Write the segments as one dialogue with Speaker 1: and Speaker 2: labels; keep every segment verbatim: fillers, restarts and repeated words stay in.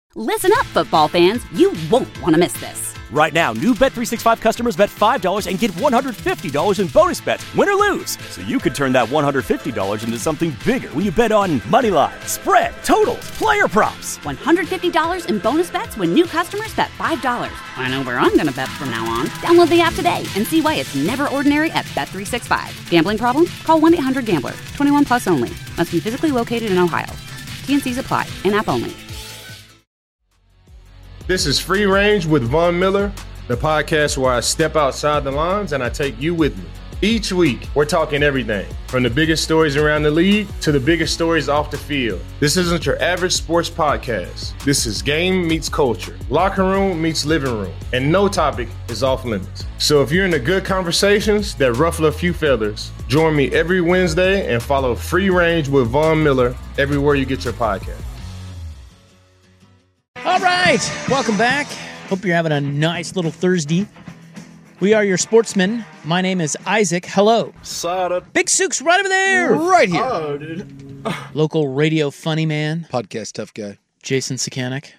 Speaker 1: Listen up, football fans. You won't want to miss this.
Speaker 2: Right now, new Bet three sixty-five customers bet five dollars and get one hundred fifty dollars in bonus bets, win or lose. So you could turn that one hundred fifty dollars into something bigger when you bet on money line, spread, totals, player props.
Speaker 1: one hundred fifty dollars in bonus bets when new customers bet five dollars. I know where I'm going to bet from now on. Download the app today and see why it's never ordinary at Bet three sixty-five. Gambling problem? Call one eight hundred gambler. twenty-one plus only. Must be physically located in Ohio. T N Cs apply. In-app only.
Speaker 3: This is Free Range with Von Miller, the podcast where I step outside the lines and I take you with me. Each week, we're talking everything from the biggest stories around the league to the biggest stories off the field. This isn't your average sports podcast. This is game meets culture, locker room meets living room, and no topic is off limits. So if you're into good conversations that ruffle a few feathers, join me every Wednesday and follow Free Range with Von Miller everywhere you get your podcast.
Speaker 4: All right, welcome back. Hope you're having a nice little Thursday. We are your sportsmen. My name is Isaac. Hello.
Speaker 5: Sada.
Speaker 4: Big Sook's right over there.
Speaker 5: Right here.
Speaker 3: Oh, dude.
Speaker 4: Local radio funny man.
Speaker 5: Podcast tough guy.
Speaker 4: Jason Sakanik.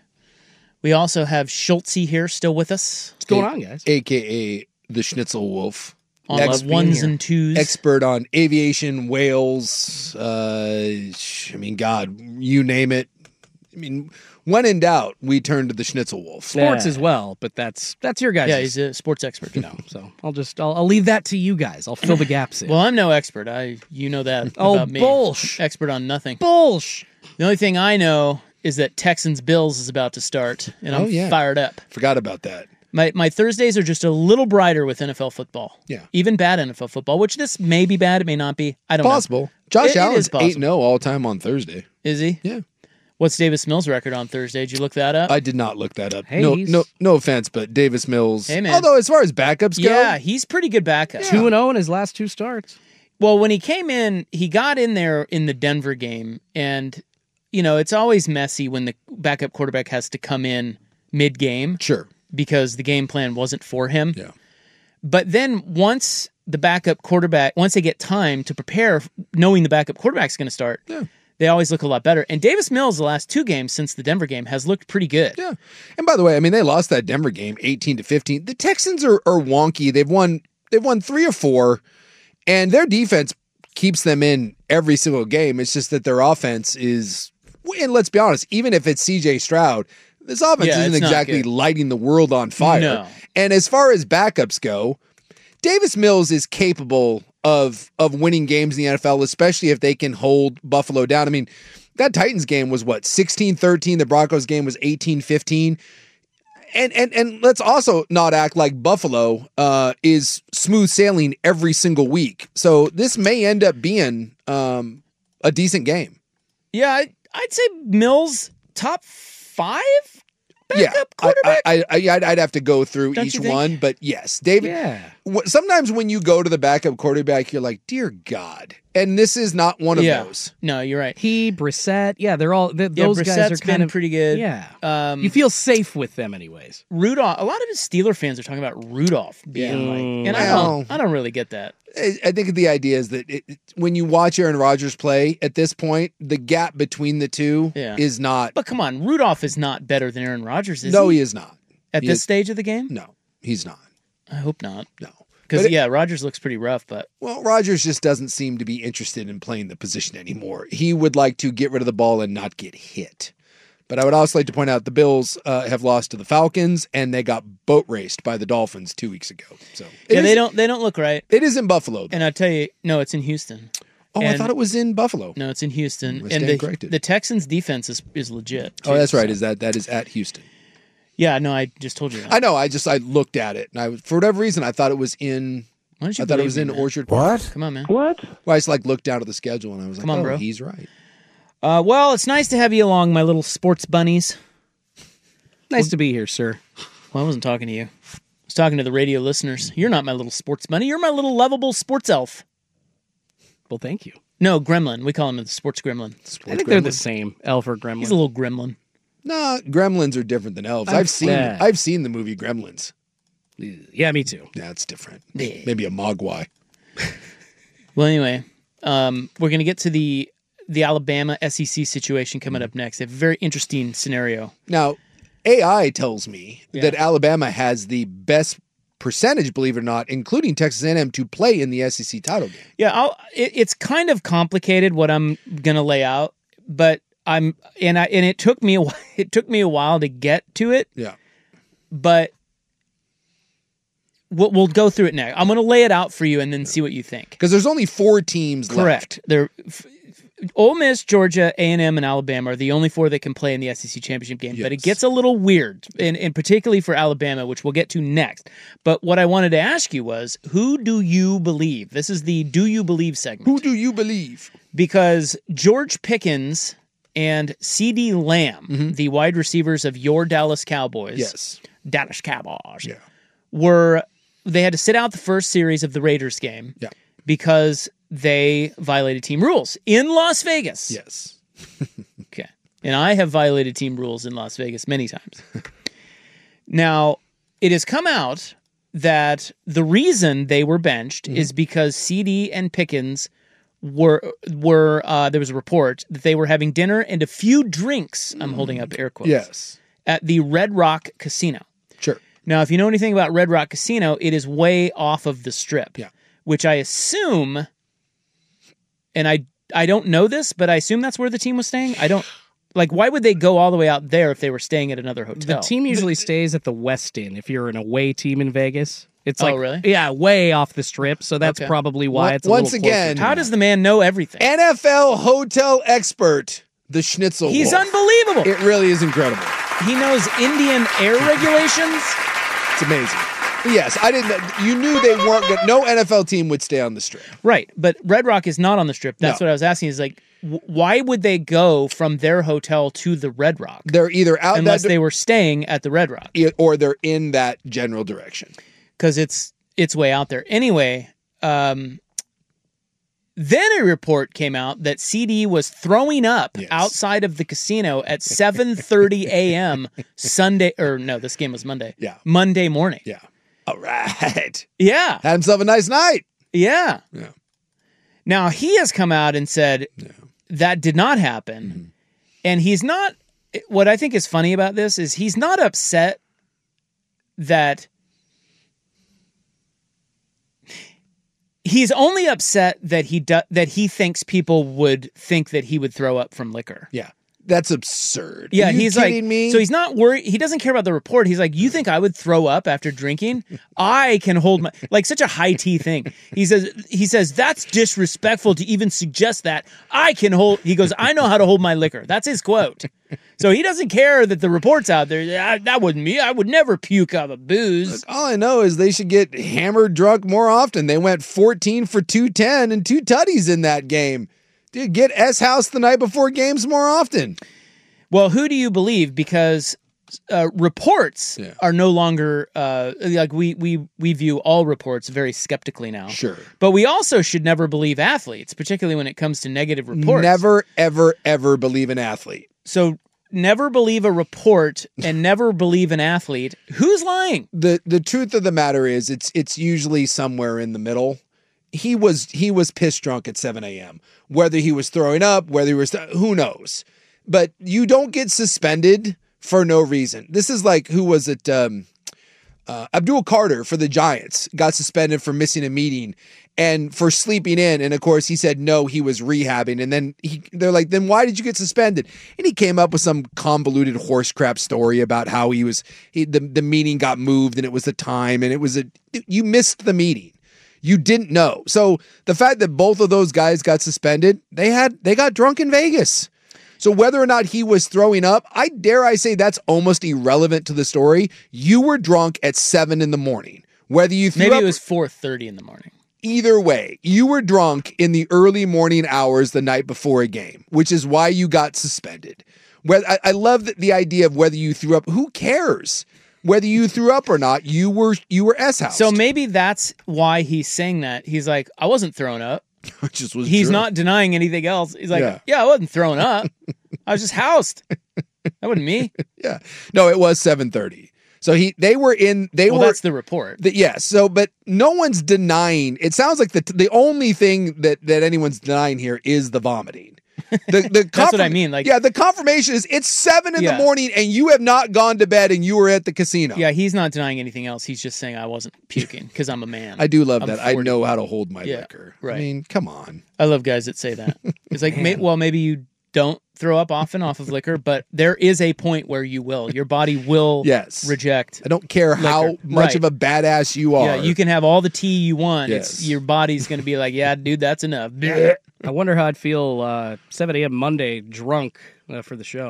Speaker 4: We also have Schultzy here still with us.
Speaker 6: What's going on, guys?
Speaker 5: A K A the Schnitzel Wolf.
Speaker 4: On the ones and twos.
Speaker 5: Expert on aviation, whales, uh, I mean, God, you name it. I mean, when in doubt, we turn to the Schnitzel Wolf.
Speaker 6: Sports
Speaker 4: Yeah.
Speaker 6: as well, but that's that's your guys.
Speaker 4: Yeah, he's a sports expert.
Speaker 6: You know, so I'll just I'll, I'll leave that to you guys. I'll fill the gaps in.
Speaker 4: Well, I'm no expert. I you know that
Speaker 6: Oh,
Speaker 4: about me.
Speaker 6: bullsh.
Speaker 4: Expert on nothing.
Speaker 6: Bullsh.
Speaker 4: The only thing I know is that Texans Bills is about to start, and I'm
Speaker 5: Oh, yeah.
Speaker 4: fired up.
Speaker 5: Forgot about that.
Speaker 4: My my Thursdays are just a little brighter with N F L football.
Speaker 5: Yeah.
Speaker 4: Even bad N F L football, which this may be bad, it may not be. I don't
Speaker 5: Possible.
Speaker 4: know.
Speaker 5: Josh
Speaker 4: It- it
Speaker 5: Allen's
Speaker 4: is possible.
Speaker 5: eight and oh all time on Thursday.
Speaker 4: Is he?
Speaker 5: Yeah.
Speaker 4: What's Davis Mills' record on Thursday? Did you look that up?
Speaker 5: I did not look that up.
Speaker 6: Hey,
Speaker 5: no,
Speaker 6: he's-
Speaker 5: no, no offense, but Davis Mills.
Speaker 4: Hey, man.
Speaker 5: Although as far as backups go,
Speaker 4: yeah, he's pretty good backup.
Speaker 6: Two and zero in his last two starts.
Speaker 4: Well, when he came in, he got in there in the Denver game, and you know it's always messy when the backup quarterback has to come in mid-game
Speaker 5: sure.
Speaker 4: because the game plan wasn't for him.
Speaker 5: Yeah.
Speaker 4: But then once the backup quarterback, once they get time to prepare, knowing the backup quarterback's going to start,
Speaker 5: Yeah.
Speaker 4: they always look a lot better. And Davis Mills, the last two games since the Denver game, has looked pretty good.
Speaker 5: Yeah. And by the way, I mean they lost that Denver game eighteen to fifteen. The Texans are, are wonky. They've won they've won three or four, and their defense keeps them in every single game. It's just that their offense is, and let's be honest, even if it's C J Stroud, this offense
Speaker 4: Yeah,
Speaker 5: isn't
Speaker 4: it's not
Speaker 5: exactly
Speaker 4: good.
Speaker 5: lighting the world on fire.
Speaker 4: No.
Speaker 5: And as far as backups go, Davis Mills is capable of of winning games in the N F L, especially if they can hold Buffalo down. I mean, that Titans game was what, sixteen thirteen. The Broncos game was eighteen fifteen. And and and let's also not act like Buffalo uh, is smooth sailing every single week. So this may end up being um, a decent game.
Speaker 4: Yeah, I, I'd say Mills top five
Speaker 5: Yeah,
Speaker 4: backup
Speaker 5: I,
Speaker 4: quarterback.
Speaker 5: I, I, I'd, I'd have to go through
Speaker 4: Don't
Speaker 5: each
Speaker 4: you think?
Speaker 5: one, but yes, David.
Speaker 6: Yeah.
Speaker 5: w- Sometimes when you go to the backup quarterback, you're like, dear God, and this is not one of
Speaker 4: yeah.
Speaker 5: those.
Speaker 4: No, you're right.
Speaker 6: He, Brissett, yeah, they're all th-
Speaker 4: Yeah,
Speaker 6: those guys are
Speaker 4: Brissett's
Speaker 6: kind
Speaker 4: been
Speaker 6: of
Speaker 4: pretty good.
Speaker 6: Yeah,
Speaker 4: Um,
Speaker 6: you feel safe with them, anyways.
Speaker 4: Rudolph. A lot of his Steeler fans are talking about Rudolph being
Speaker 6: Yeah.
Speaker 4: like, and I
Speaker 5: Well-
Speaker 4: don't, I don't really get that.
Speaker 5: I I think the idea is that it, it- when you watch Aaron Rodgers play at this point, the gap between the two
Speaker 4: Yeah.
Speaker 5: is not.
Speaker 4: But come on, Rudolph is not better than Aaron Rodgers, is
Speaker 5: no,
Speaker 4: he?
Speaker 5: he is not.
Speaker 4: At
Speaker 5: he
Speaker 4: this
Speaker 5: is-
Speaker 4: stage of the game?
Speaker 5: No, he's not.
Speaker 4: I hope not.
Speaker 5: No.
Speaker 4: Because
Speaker 5: But it-
Speaker 4: yeah, Rodgers looks pretty rough, but
Speaker 5: Well, Rodgers just doesn't seem to be interested in playing the position anymore. He would like to get rid of the ball and not get hit. But I would also like to point out the Bills uh, have lost to the Falcons, and they got boat raced by the Dolphins two weeks ago. So it
Speaker 4: yeah,
Speaker 5: is-
Speaker 4: they don't they don't look right.
Speaker 5: It is in Buffalo. Though.
Speaker 4: And I tell you, no, it's in Houston.
Speaker 5: Oh, I
Speaker 4: and-
Speaker 5: thought it was in Buffalo.
Speaker 4: No, it's in Houston.
Speaker 5: I
Speaker 4: And
Speaker 5: stand
Speaker 4: the,
Speaker 5: corrected.
Speaker 4: the Texans defense is, is legit.
Speaker 5: Oh,
Speaker 4: too,
Speaker 5: that's right.
Speaker 4: so-
Speaker 5: Is that that is at Houston?
Speaker 4: Yeah, no, I just told you that.
Speaker 5: I know. I just I looked at it, and I for whatever reason I thought it was in.
Speaker 4: Why don't you
Speaker 5: I thought it
Speaker 4: believe
Speaker 5: was
Speaker 4: me,
Speaker 5: in
Speaker 4: man?
Speaker 5: Orchard Park.
Speaker 4: Come on, man.
Speaker 5: Well, I just like looked down at the schedule, and I was like,
Speaker 4: Come on,
Speaker 5: "Oh,
Speaker 4: bro.
Speaker 5: he's right."
Speaker 4: Uh, well, it's nice to have you along, my little sports bunnies.
Speaker 6: Nice to be here, sir.
Speaker 4: Well, I wasn't talking to you. I was talking to the radio listeners. You're not my little sports bunny. You're my little lovable sports elf.
Speaker 6: Well, thank you.
Speaker 4: No, gremlin. We call him the sports gremlin.
Speaker 6: I think they're the same, elf or gremlin.
Speaker 4: He's a little gremlin.
Speaker 5: No, gremlins are different than elves. I've,
Speaker 6: I've-
Speaker 5: seen
Speaker 6: yeah.
Speaker 5: I've seen the movie Gremlins.
Speaker 6: Yeah, me too.
Speaker 5: That's different.
Speaker 4: Yeah.
Speaker 5: Maybe a mogwai.
Speaker 4: Well, anyway, um, we're going to get to the the Alabama S E C situation coming up next. A very interesting scenario.
Speaker 5: Now, A I tells me
Speaker 4: Yeah.
Speaker 5: that Alabama has the best percentage, believe it or not, including Texas A and M, to play in the S E C title game.
Speaker 4: Yeah, I'll, it, it's kind of complicated what I'm going to lay out, but I'm and I and it took me a while, it took me a while to get to it,
Speaker 5: Yeah.
Speaker 4: but we'll, we'll go through it next. I'm going to lay it out for you and then see what you think.
Speaker 5: Because there's only four teams
Speaker 4: Correct. They're f- Ole Miss, Georgia, A and M, and Alabama are the only four that can play in the S E C championship game. But it
Speaker 5: Yes.
Speaker 4: gets a little weird, and, and particularly for Alabama, which we'll get to next. But what I wanted to ask you was, who do you believe? This is the Do You Believe segment.
Speaker 5: Who do you believe?
Speaker 4: Because George Pickens and CeeDee Lamb, the wide receivers of your Dallas Cowboys,
Speaker 5: Yes.
Speaker 4: Dallas Cowboys,
Speaker 5: Yeah.
Speaker 4: were they had to sit out the first series of the Raiders game
Speaker 5: Yeah.
Speaker 4: because they violated team rules in Las Vegas.
Speaker 5: Yes.
Speaker 4: Okay. And I have violated team rules in Las Vegas many times. Now, it has come out that the reason they were benched
Speaker 5: Mm-hmm.
Speaker 4: is because C D and Pickens were were uh, there was a report that they were having dinner and a few drinks. I'm holding up air quotes.
Speaker 5: Yes.
Speaker 4: At the Red Rock Casino.
Speaker 5: Sure.
Speaker 4: Now, if you know anything about Red Rock Casino, it is way off of the strip.
Speaker 5: Yeah.
Speaker 4: Which I assume, and I I don't know this, but I assume that's where the team was staying. I don't like. Why would they go all the way out there if they were staying at another
Speaker 6: The
Speaker 4: hotel?
Speaker 6: team usually stays at the Westin if you're an away team in Vegas. It's
Speaker 4: Oh,
Speaker 6: like,
Speaker 4: really?
Speaker 6: yeah, way off the strip. So that's
Speaker 4: Okay.
Speaker 6: probably why
Speaker 5: Once-
Speaker 6: it's a
Speaker 5: once
Speaker 6: little closer
Speaker 5: again-
Speaker 6: to
Speaker 4: How
Speaker 6: that.
Speaker 4: does the man know everything?
Speaker 5: N F L hotel expert, the Schnitzel
Speaker 4: He's
Speaker 5: Wolf.
Speaker 4: unbelievable.
Speaker 5: It really is incredible.
Speaker 4: He knows Indian air regulations.
Speaker 5: It's amazing. Yes, I didn't. You knew they weren't good. No N F L team would stay on the strip.
Speaker 4: Right, but Red Rock is not on the strip. That's
Speaker 5: No.
Speaker 4: what I was asking. Is like, w- why would they go from their hotel to the Red Rock
Speaker 5: They're either out
Speaker 4: unless
Speaker 5: that
Speaker 4: they were staying at the Red Rock?
Speaker 5: di- or they're in that general direction.
Speaker 4: Because it's it's way out there. Anyway, um, then a report came out that C D was throwing up
Speaker 5: Yes.
Speaker 4: outside of the casino at seven thirty a.m. Sunday, or no, this game was Monday.
Speaker 5: Yeah.
Speaker 4: Monday morning.
Speaker 5: Yeah. All right.
Speaker 4: Yeah,
Speaker 5: Had himself a nice night.
Speaker 4: yeah.
Speaker 5: Yeah.
Speaker 4: Now he has come out and said that did not happen,
Speaker 5: Mm-hmm.
Speaker 4: and he's not. What I think is funny about this is he's not upset that. He's only upset that he do, that he thinks people would think that he would throw up from liquor.
Speaker 5: Yeah. That's absurd.
Speaker 4: Yeah,
Speaker 5: Are you
Speaker 4: he's
Speaker 5: kidding
Speaker 4: like,
Speaker 5: me?
Speaker 4: so he's not worried. He doesn't care about the report. He's like, you think I would throw up after drinking? I can hold my, like such a high tea thing. He says, he says, that's disrespectful to even suggest that. I can hold, he goes, I know how to hold my liquor. That's his quote. So he doesn't care that the report's out there. "Ah, that wouldn't me. I would never puke out of booze.
Speaker 5: All I know is they should get hammered drunk more often. They went fourteen for two ten and two tutties in that game. Dude, get S House the night before games more often.
Speaker 4: Well, who do you believe? Because uh, reports
Speaker 5: Yeah.
Speaker 4: are no longer uh, like we we we view all reports very skeptically now.
Speaker 5: Sure.
Speaker 4: But we also should never believe athletes, particularly when it comes to negative reports.
Speaker 5: Never, ever, ever believe an athlete.
Speaker 4: So never believe a report and never believe an athlete. Who's lying?
Speaker 5: The the truth of the matter is it's it's usually somewhere in the middle. He was he was piss drunk at seven a.m. Whether he was throwing up, whether he was who knows. But you don't get suspended for no reason. This is like, who was it? Um, uh, Abdul Carter for the Giants got suspended for missing a meeting and for sleeping in. And of course, he said no, he was rehabbing. And then he, they're like, then why did you get suspended? And he came up with some convoluted horse crap story about how he was he, the the meeting got moved and it was the time and it was a you missed the meeting. You didn't know. So the fact that both of those guys got suspended, they had they got drunk in Vegas. So whether or not he was throwing up, I dare I say that's almost irrelevant to the story. You were drunk at seven in the morning. Whether you threw
Speaker 4: Maybe
Speaker 5: up,
Speaker 4: it was four thirty in the morning.
Speaker 5: either way, you were drunk in the early morning hours the night before a game, which is why you got suspended. Whether I, I love the, the idea of whether you threw up. Who cares? Whether you threw up or not, you were you were S-housed.
Speaker 4: So maybe that's why he's saying that. He's like, I wasn't throwing up.
Speaker 5: Which just was
Speaker 4: He's
Speaker 5: true.
Speaker 4: not denying anything else. He's like,
Speaker 5: Yeah.
Speaker 4: yeah, I wasn't throwing up. I was just housed. That wasn't me.
Speaker 5: Yeah. No, it was seven thirty. So he they were in they
Speaker 4: Well,
Speaker 5: were
Speaker 4: that's the report.
Speaker 5: the, yes. So but no one's denying. It sounds like the the only thing that that anyone's denying here is the vomiting. The, the
Speaker 4: That's what I mean, like-
Speaker 5: yeah, the confirmation is it's seven in
Speaker 4: Yeah.
Speaker 5: the morning and you have not gone to bed and you were at the casino.
Speaker 4: Yeah, he's not denying anything else. He's just saying I wasn't puking because I'm a man.
Speaker 5: I do love
Speaker 4: I'm
Speaker 5: that. I
Speaker 4: forty.
Speaker 5: know how to hold my
Speaker 4: Yeah,
Speaker 5: liquor.
Speaker 4: right.
Speaker 5: I mean, come on.
Speaker 4: I love guys that say that. It's like, may, well, maybe you don't throw up often off of liquor, but there is a point where you will. Your body will
Speaker 5: Yes.
Speaker 4: reject.
Speaker 5: I don't care how
Speaker 4: Liquor.
Speaker 5: much
Speaker 4: Right.
Speaker 5: of a badass you are.
Speaker 4: Yeah, you can have all the tea you want.
Speaker 5: Yes.
Speaker 4: It's your body's going to be like, yeah, dude, that's enough.
Speaker 6: I wonder how I'd feel uh, seven a.m. Monday drunk uh, for the show.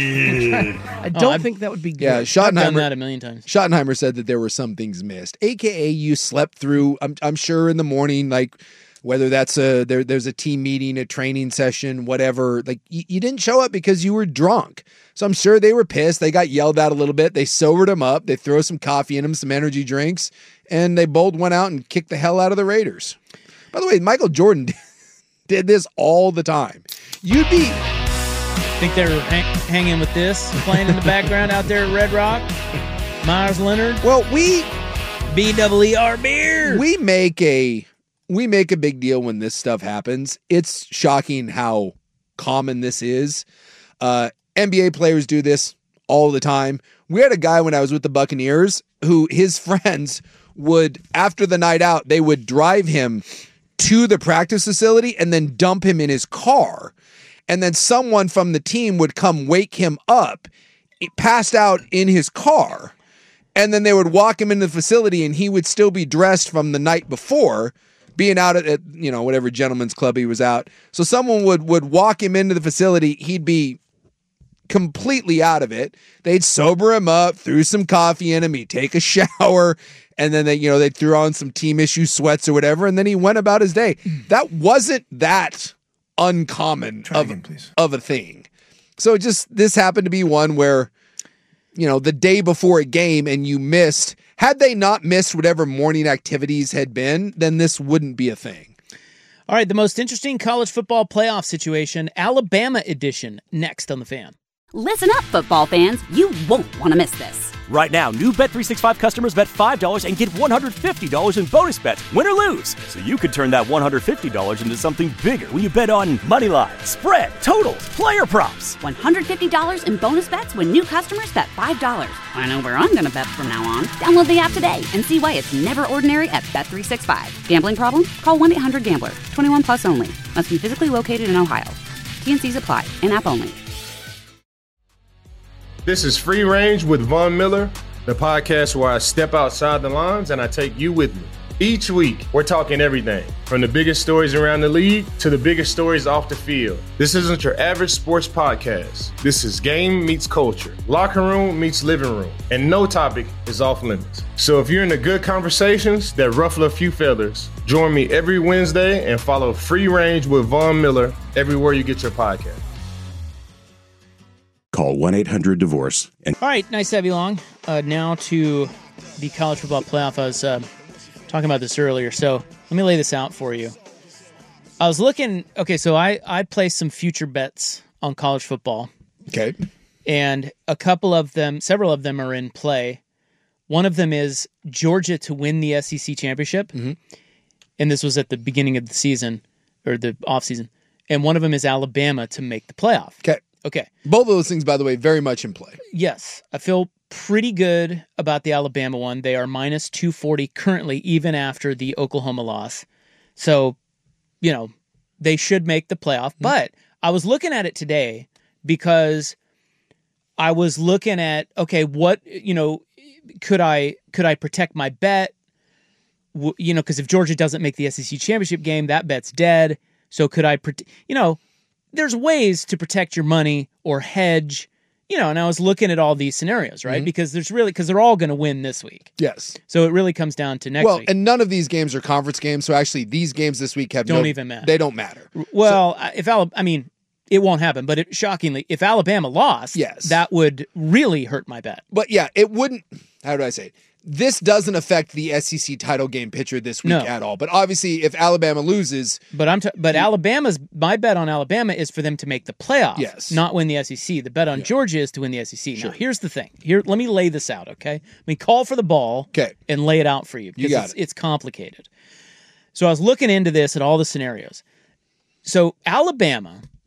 Speaker 6: I don't
Speaker 4: Oh, I've-
Speaker 6: think that would be good.
Speaker 5: Yeah,
Speaker 4: I've done
Speaker 5: Schottenheimer.
Speaker 4: that a million times.
Speaker 5: Schottenheimer said that there were some things missed, A K A you slept through. I'm, I'm sure in the morning, like whether that's a there, there's a team meeting, a training session, whatever. Like you, you didn't show up because you were drunk. So I'm sure they were pissed. They got yelled at a little bit. They sobered him up. They throw some coffee in him, some energy drinks, and they both went out and kicked the hell out of the Raiders. By the way, Michael Jordan did this all the time. You'd be
Speaker 4: Think they're hang- hanging with this, playing in the background out there at Red Rock? Myers Leonard,
Speaker 5: well, we
Speaker 4: B W E R beer.
Speaker 5: we make a we make a big deal when this stuff happens. It's shocking how common this is. Uh, N B A players do this all the time. We had a guy when I was with the Buccaneers who his friends would, after the night out, they would drive him to the practice facility and then dump him in his car. And then someone from the team would come wake him up, passed out in his car. And then they would walk him into the facility and he would still be dressed from the night before, being out at, at you know, whatever gentleman's club he was out. So someone would would walk him into the facility. He'd be completely out of it. They'd sober him up, threw some coffee in him, he'd take a shower, and then they, you know, they'd throw on some team issue sweats or whatever, and then he went about his day. That wasn't that uncommon of, of a thing. So just this happened to be one where, you know, the day before a game and you missed, had they not missed whatever morning activities had been, then this wouldn't be a thing.
Speaker 4: All right, the most interesting college football playoff situation, Alabama edition, next on The Fan.
Speaker 1: Listen up, football fans. You won't want to miss this.
Speaker 2: Right now, new Bet three sixty-five customers bet five dollars and get one hundred fifty dollars in bonus bets, win or lose. So you could turn that one hundred fifty dollars into something bigger when you bet on money line, spread, totals, player props.
Speaker 1: one hundred fifty dollars in bonus bets when new customers bet five dollars. I know where I'm going to bet from now on. Download the app today and see why it's never ordinary at Bet three sixty-five. Gambling problem? Call one eight hundred gambler. twenty-one plus only. Must be physically located in Ohio. T N Cs apply. In-app only.
Speaker 3: This is Free Range with Von Miller, the podcast where I step outside the lines and I take you with me. Each week, we're talking everything from the biggest stories around the league to the biggest stories off the field. This isn't your average sports podcast. This is game meets culture, locker room meets living room, and no topic is off limits. So if you're into good conversations that ruffle a few feathers, join me every Wednesday and follow Free Range with Von Miller everywhere you get your podcast.
Speaker 7: Call one eight hundred divorce. And
Speaker 4: All right, nice to have you along. Uh, now to the college football playoff. I was uh, talking about this earlier, so let me lay this out for you. I was looking, okay, so I, I placed some future bets on college football,
Speaker 5: Okay.
Speaker 4: and a couple of them, several of them are in play. One of them is Georgia to win the S E C championship, and this was at the beginning of the season, or the offseason. And one of them is Alabama to make the playoff.
Speaker 5: Okay.
Speaker 4: Okay.
Speaker 5: Both of those things, by the way, very much in play.
Speaker 4: Yes, I feel pretty good about the Alabama one. They are minus two forty currently, even after the Oklahoma loss. So, you know, they should make the playoff. Mm-hmm. But I was looking at it today because I was looking at, okay, what, you know, could I could I protect my bet? W- you know, because if Georgia doesn't make the S E C championship game, that bet's dead. So could I, prote- you know, there's ways to protect your money or hedge, you know, and I was looking at all these scenarios, right?
Speaker 5: Mm-hmm.
Speaker 4: Because there's really, because they're all going to win this week.
Speaker 5: Yes.
Speaker 4: So it really comes down to next
Speaker 5: Well,
Speaker 4: week.
Speaker 5: and none of these games are conference games, so actually these games this week have
Speaker 4: Don't
Speaker 5: no,
Speaker 4: even matter.
Speaker 5: They don't matter.
Speaker 4: Well, if Alabama, I mean, it won't happen, but it, shockingly, if Alabama lost,
Speaker 5: Yes.
Speaker 4: that would really hurt my bet.
Speaker 5: But yeah, it wouldn't. How do I say it? This doesn't affect the S E C title game picture this week
Speaker 4: No.
Speaker 5: at all. But obviously, if Alabama loses,
Speaker 4: But I'm, t- but Alabama's, my bet on Alabama is for them to make the playoff,
Speaker 5: Yes.
Speaker 4: not win the S E C. The bet on Georgia is to win the S E C. Now, here's the thing. Here, let me lay this out, okay? Let me call for the ball,
Speaker 5: Okay.
Speaker 4: and lay it out for you because
Speaker 5: got
Speaker 4: it's,
Speaker 5: it.
Speaker 4: it's complicated. So I was looking into this at all the scenarios. So Alabama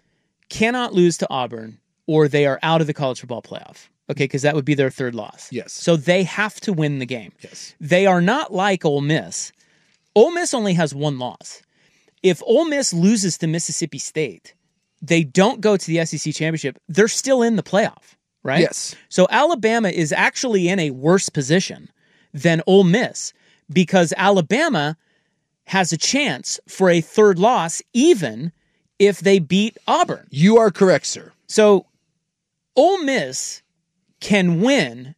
Speaker 4: cannot lose to Auburn or they are out of the college football playoff. Okay, because that would be their third loss.
Speaker 5: Yes.
Speaker 4: So they have to win the game.
Speaker 5: Yes.
Speaker 4: They are not like Ole Miss. Ole Miss only has one loss. If Ole Miss loses to Mississippi State, they don't go to the S E C championship. They're still in the playoff, right?
Speaker 5: Yes.
Speaker 4: So Alabama is actually in a worse position than Ole Miss because Alabama has a chance for a third loss even if they beat Auburn.
Speaker 5: You are correct, sir.
Speaker 4: So Ole Miss can win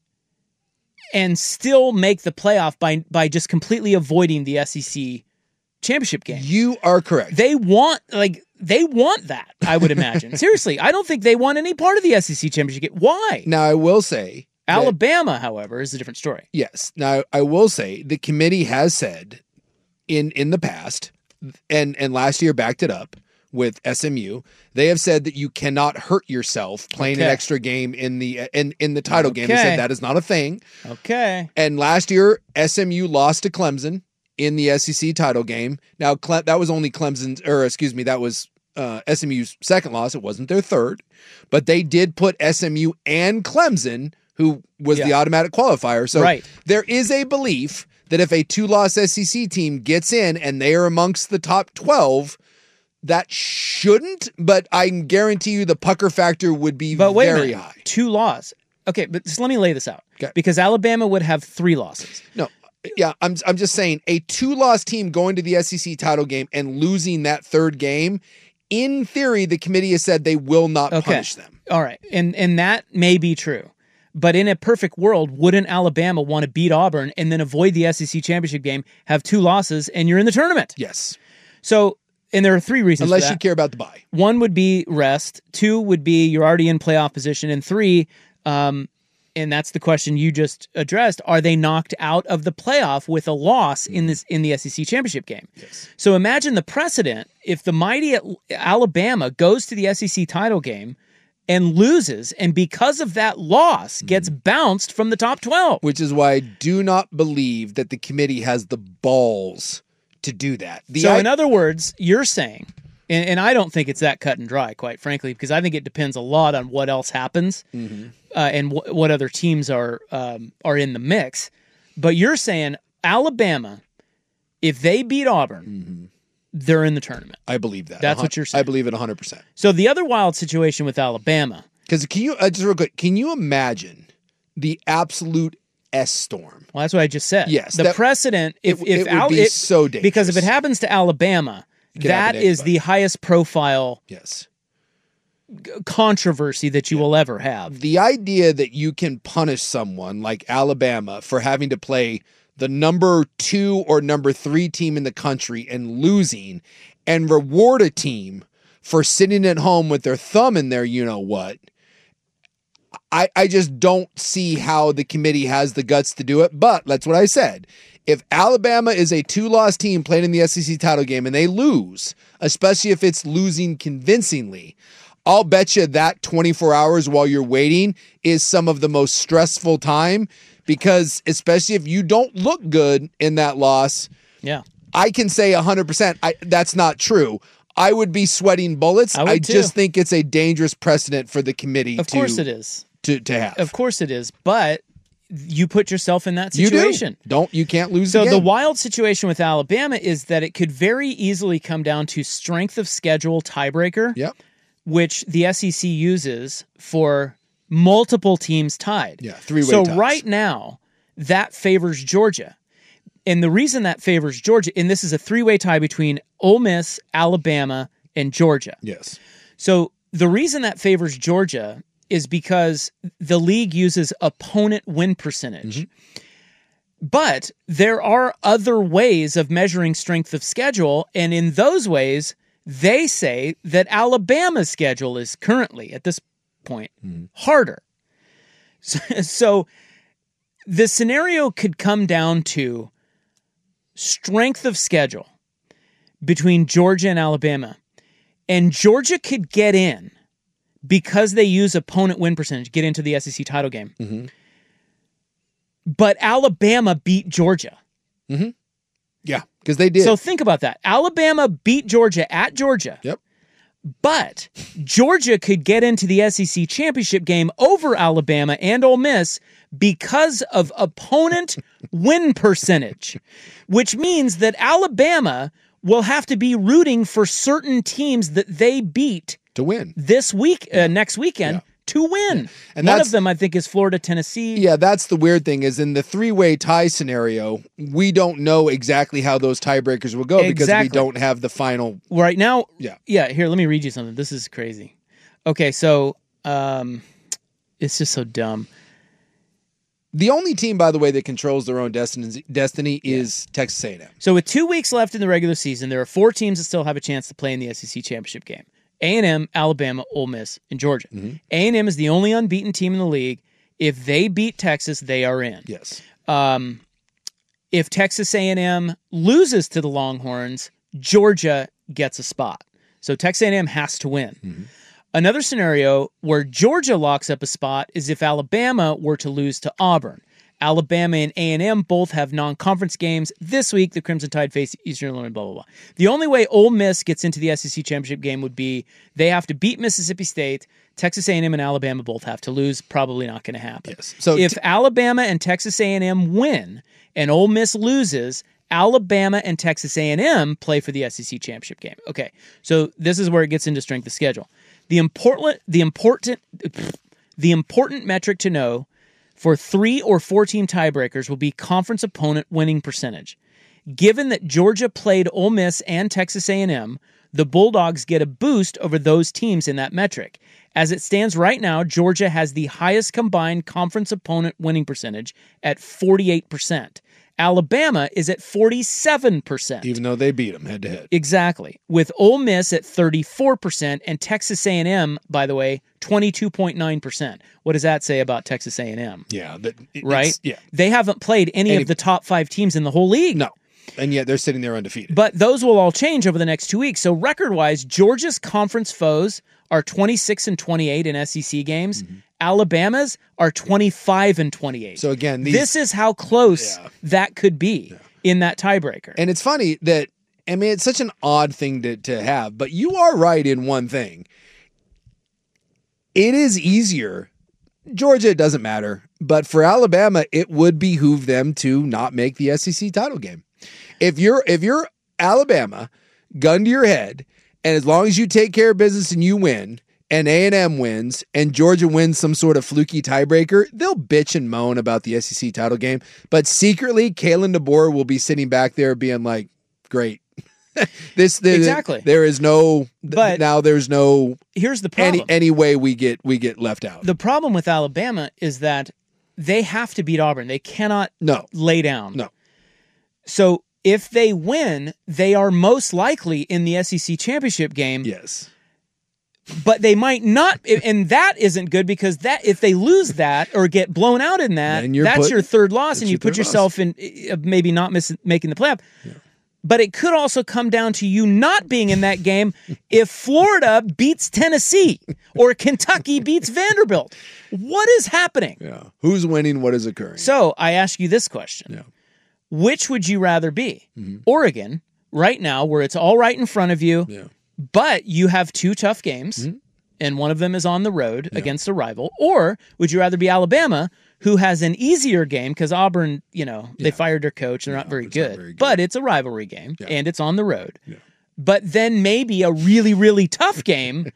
Speaker 4: and still make the playoff by by just completely avoiding the S E C championship game.
Speaker 5: You are correct.
Speaker 4: They want like they want that, I would imagine. Seriously, I don't think they want any part of the S E C championship game. Why?
Speaker 5: Now, I will say that-
Speaker 4: Alabama, however, is a different story.
Speaker 5: Yes. Now, I will say the committee has said in in the past, and and last year backed it up with S M U, they have said that you cannot hurt yourself playing
Speaker 4: Okay.
Speaker 5: an extra game in the in in the title game. They
Speaker 4: Okay.
Speaker 5: said that is not a thing.
Speaker 4: Okay.
Speaker 5: And last year, S M U lost to Clemson in the S E C title game. Now, Cle- that was only Clemson's, or excuse me, that was uh, S M U's second loss. It wasn't their third, but they did put S M U and Clemson, who was
Speaker 4: Yeah.
Speaker 5: the automatic qualifier. So
Speaker 4: Right.
Speaker 5: there is a belief that if a two-loss S E C team gets in and they are amongst the top twelve, that shouldn't, but I can guarantee you the pucker factor would be
Speaker 4: But wait a
Speaker 5: very
Speaker 4: minute.
Speaker 5: high.
Speaker 4: Two loss. Okay, but just let me lay this out.
Speaker 5: Okay.
Speaker 4: Because Alabama would have three losses.
Speaker 5: No, yeah, I'm I'm just saying a two-loss team going to the S E C title game and losing that third game, in theory, the committee has said they will not
Speaker 4: Okay.
Speaker 5: punish them.
Speaker 4: All right. And and that may be true. But in a perfect world, wouldn't Alabama want to beat Auburn and then avoid the S E C championship game, have two losses, and you're in the tournament?
Speaker 5: Yes,
Speaker 4: So, and there are three reasons for
Speaker 5: unless
Speaker 4: that.
Speaker 5: you care about the bye.
Speaker 4: One would be rest. Two would be you're already in playoff position. And three, um, and that's the question you just addressed, are they knocked out of the playoff with a loss in this in the S E C championship game?
Speaker 5: Yes.
Speaker 4: So imagine the precedent if the mighty Alabama goes to the S E C title game and loses, and because of that loss gets bounced from the top twelve.
Speaker 5: Which is why I do not believe that the committee has the balls to do that. The
Speaker 4: So
Speaker 5: I-
Speaker 4: in other words, you're saying, and, and I don't think it's that cut and dry, quite frankly, because I think it depends a lot on what else happens
Speaker 5: Mm-hmm.
Speaker 4: uh, and wh- what other teams are um, are in the mix. But you're saying Alabama, if they beat Auburn,
Speaker 5: Mm-hmm.
Speaker 4: they're in the tournament.
Speaker 5: I believe that.
Speaker 4: That's
Speaker 5: A hun-
Speaker 4: what you're saying.
Speaker 5: I believe it one hundred percent.
Speaker 4: So the other wild situation with Alabama,
Speaker 5: Because can you, uh, just real quick, can you imagine the absolute S storm?
Speaker 4: well, that's what I just said.
Speaker 5: Yes,
Speaker 4: the
Speaker 5: that-
Speaker 4: precedent. If
Speaker 5: it-
Speaker 4: if
Speaker 5: it would
Speaker 4: Al-
Speaker 5: be so
Speaker 4: because if it
Speaker 5: dangerous.
Speaker 4: happens to Alabama,
Speaker 5: Could
Speaker 4: that
Speaker 5: happen to
Speaker 4: is the
Speaker 5: anybody.
Speaker 4: highest profile
Speaker 5: Yes.
Speaker 4: controversy that you will ever have.
Speaker 5: The idea that you can punish someone like Alabama for having to play the number two or number three team in the country and losing, and reward a team for sitting at home with their thumb in their you know what, I, I just don't see how the committee has the guts to do it. But that's what I said. If Alabama is a two-loss team playing in the S E C title game and they lose, especially if it's losing convincingly, I'll bet you that twenty-four hours while you're waiting is some of the most stressful time, because especially if you don't look good in that loss,
Speaker 4: Yeah.
Speaker 5: I can say one hundred percent I, that's not true. I would be sweating bullets.
Speaker 4: I would
Speaker 5: I
Speaker 4: too.
Speaker 5: just think it's a dangerous precedent for the committee
Speaker 4: Of
Speaker 5: to,
Speaker 4: course it is.
Speaker 5: to, to have.
Speaker 4: Of course it is. But you put yourself in that
Speaker 5: you
Speaker 4: situation.
Speaker 5: do. Don't you can't lose
Speaker 4: So
Speaker 5: the
Speaker 4: the
Speaker 5: game.
Speaker 4: wild situation with Alabama is that it could very easily come down to strength of schedule tiebreaker,
Speaker 5: Yep.
Speaker 4: which the S E C uses for multiple teams tied.
Speaker 5: Yeah, three-way
Speaker 4: So
Speaker 5: ties.
Speaker 4: right now, that favors Georgia. And the reason that favors Georgia, and this is a three-way tie between Ole Miss, Alabama, and Georgia.
Speaker 5: Yes.
Speaker 4: So the reason that favors Georgia is because the league uses opponent win percentage. But there are other ways of measuring strength of schedule, and in those ways, they say that Alabama's schedule is currently, at this point, harder. So, so the scenario could come down to strength of schedule between Georgia and Alabama. And Georgia could get in because they use opponent win percentage, get into the S E C title game.
Speaker 5: Mm-hmm.
Speaker 4: But Alabama beat Georgia.
Speaker 5: Yeah, because they did.
Speaker 4: So think about that. Alabama beat Georgia at Georgia.
Speaker 5: Yep.
Speaker 4: But Georgia could get into the S E C championship game over Alabama and Ole Miss because of opponent win percentage, which means that Alabama will have to be rooting for certain teams that they beat
Speaker 5: to win
Speaker 4: this week, uh, next weekend. Yeah. To win. Yeah. And one of them, I think, is Florida, Tennessee.
Speaker 5: Yeah, that's the weird thing is in the three-way tie scenario, we don't know exactly how those tiebreakers will go exactly. because we don't have the final.
Speaker 4: Right now,
Speaker 5: yeah.
Speaker 4: Yeah, here, let me read you something. This is crazy. Okay, so um, it's just so dumb.
Speaker 5: The only team, by the way, that controls their own destiny, destiny
Speaker 4: yeah.
Speaker 5: is Texas A and M.
Speaker 4: So with two weeks left in the regular season, there are four teams that still have a chance to play in the S E C championship game. A and M, Alabama, Ole Miss, and Georgia. Mm-hmm. A and M is the only unbeaten team in the league. If they beat Texas, they are in.
Speaker 5: Yes.
Speaker 4: Um, if Texas A and M loses to the Longhorns, Georgia gets a spot. So Texas A and M has to win. Mm-hmm. Another scenario where Georgia locks up a spot is if Alabama were to lose to Auburn. Alabama and A and M both have non-conference games. This week, the Crimson Tide face Eastern Illinois, blah, blah, blah. The only way Ole Miss gets into the S E C championship game would be they have to beat Mississippi State. Texas A and M and Alabama both have to lose. Probably not going to happen.
Speaker 5: Yes. So
Speaker 4: if
Speaker 5: t-
Speaker 4: Alabama and Texas A and M win and Ole Miss loses, Alabama and Texas A and M play for the S E C championship game. Okay, so this is where it gets into strength of schedule. The important, the important, the important metric to know for three or four team tiebreakers will be conference opponent winning percentage. Given that Georgia played Ole Miss and Texas A and M, the Bulldogs get a boost over those teams in that metric. As it stands right now, Georgia has the highest combined conference opponent winning percentage at forty-eight percent. Alabama is at forty-seven percent.
Speaker 5: Even though they beat them head to head.
Speaker 4: Exactly. With Ole Miss at thirty-four percent and Texas A and M, by the way, twenty-two point nine percent. What does that say about Texas A and M?
Speaker 5: Yeah. That,
Speaker 4: right?
Speaker 5: Yeah.
Speaker 4: They haven't played any, any of the top five teams in the whole league.
Speaker 5: No. And yet they're sitting there undefeated.
Speaker 4: But those will all change over the next two weeks. So record-wise, Georgia's conference foes are twenty-six and twenty-eight in S E C games. Mm-hmm. Alabama's are twenty-five and twenty-eight.
Speaker 5: So again, these,
Speaker 4: this is how close
Speaker 5: yeah.
Speaker 4: that could be yeah. in that tiebreaker.
Speaker 5: And it's funny that, I mean, it's such an odd thing to, to have, but you are right in one thing. It is easier. Georgia, it doesn't matter. But for Alabama, it would behoove them to not make the S E C title game. If you're if you're Alabama, gun to your head, and as long as you take care of business and you win, and A and M wins, and Georgia wins some sort of fluky tiebreaker, they'll bitch and moan about the S E C title game. But secretly, Kalen DeBoer will be sitting back there being like, great. this, this
Speaker 4: exactly.
Speaker 5: There is no
Speaker 4: but
Speaker 5: now there's no
Speaker 4: here's the problem.
Speaker 5: Any, any way we get we get left out.
Speaker 4: The problem with Alabama is that they have to beat Auburn. They cannot
Speaker 5: no.
Speaker 4: lay down.
Speaker 5: No.
Speaker 4: So if they win, they are most likely in the S E C championship game.
Speaker 5: Yes.
Speaker 4: But they might not, and that isn't good because that if they lose that or get blown out in that, that's put, your third loss, and you put yourself loss. in uh, maybe not miss, making the playoff. Yeah. But it could also come down to you not being in that game if Florida beats Tennessee or Kentucky beats Vanderbilt. What is happening?
Speaker 5: Yeah. Who's winning? What is occurring?
Speaker 4: So I ask you this question.
Speaker 5: Yeah.
Speaker 4: Which would you rather be?
Speaker 5: Mm-hmm.
Speaker 4: Oregon, right now, where it's all right in front of you,
Speaker 5: yeah.
Speaker 4: but you have two tough games,
Speaker 5: mm-hmm.
Speaker 4: and one of them is on the road
Speaker 5: yeah.
Speaker 4: against a rival? Or would you rather be Alabama, who has an easier game because Auburn, you know, yeah. they fired their coach. They're yeah, not, very good, not very good, but it's a rivalry game, yeah. and it's on the road.
Speaker 5: Yeah.
Speaker 4: But then maybe a really, really tough game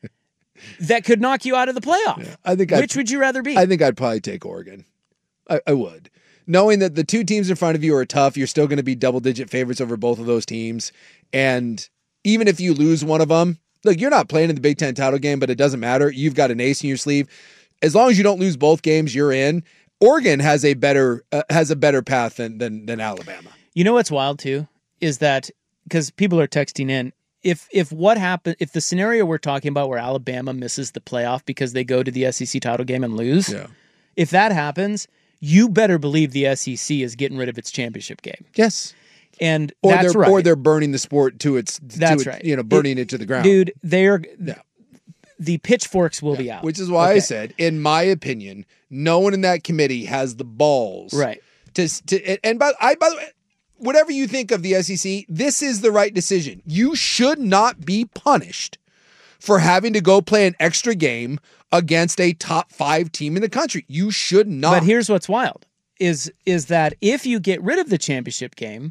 Speaker 4: that could knock you out of the playoff.
Speaker 5: Yeah. I think
Speaker 4: Which
Speaker 5: I'd,
Speaker 4: would you rather be?
Speaker 5: I think I'd probably take Oregon. I, I would. Knowing that the two teams in front of you are tough, you're still going to be double-digit favorites over both of those teams. And even if you lose one of them, look, you're not playing in the Big Ten title game, but it doesn't matter. You've got an ace in your sleeve. As long as you don't lose both games, you're in. Oregon has a better uh, has a better path than, than than Alabama.
Speaker 4: You know what's wild too is that because people are texting in, if if what happened if the scenario we're talking about where Alabama misses the playoff because they go to the S E C title game and lose,
Speaker 5: yeah.
Speaker 4: if that happens, you better believe the S E C is getting rid of its championship game.
Speaker 5: Yes.
Speaker 4: And
Speaker 5: or
Speaker 4: that's
Speaker 5: they're,
Speaker 4: right.
Speaker 5: Or they're burning the sport to its,
Speaker 4: that's
Speaker 5: to
Speaker 4: right.
Speaker 5: It, you know, burning it, it to the ground.
Speaker 4: Dude, they're,
Speaker 5: yeah.
Speaker 4: the pitchforks will
Speaker 5: yeah.
Speaker 4: be out.
Speaker 5: Which is why
Speaker 4: okay.
Speaker 5: I said, in my opinion, no one in that committee has the balls.
Speaker 4: Right.
Speaker 5: To, to and by, I, by the way, whatever you think of the S E C, this is the right decision. You should not be punished for having to go play an extra game against a top five team in the country. You should not.
Speaker 4: But here's what's wild is, is that if you get rid of the championship game,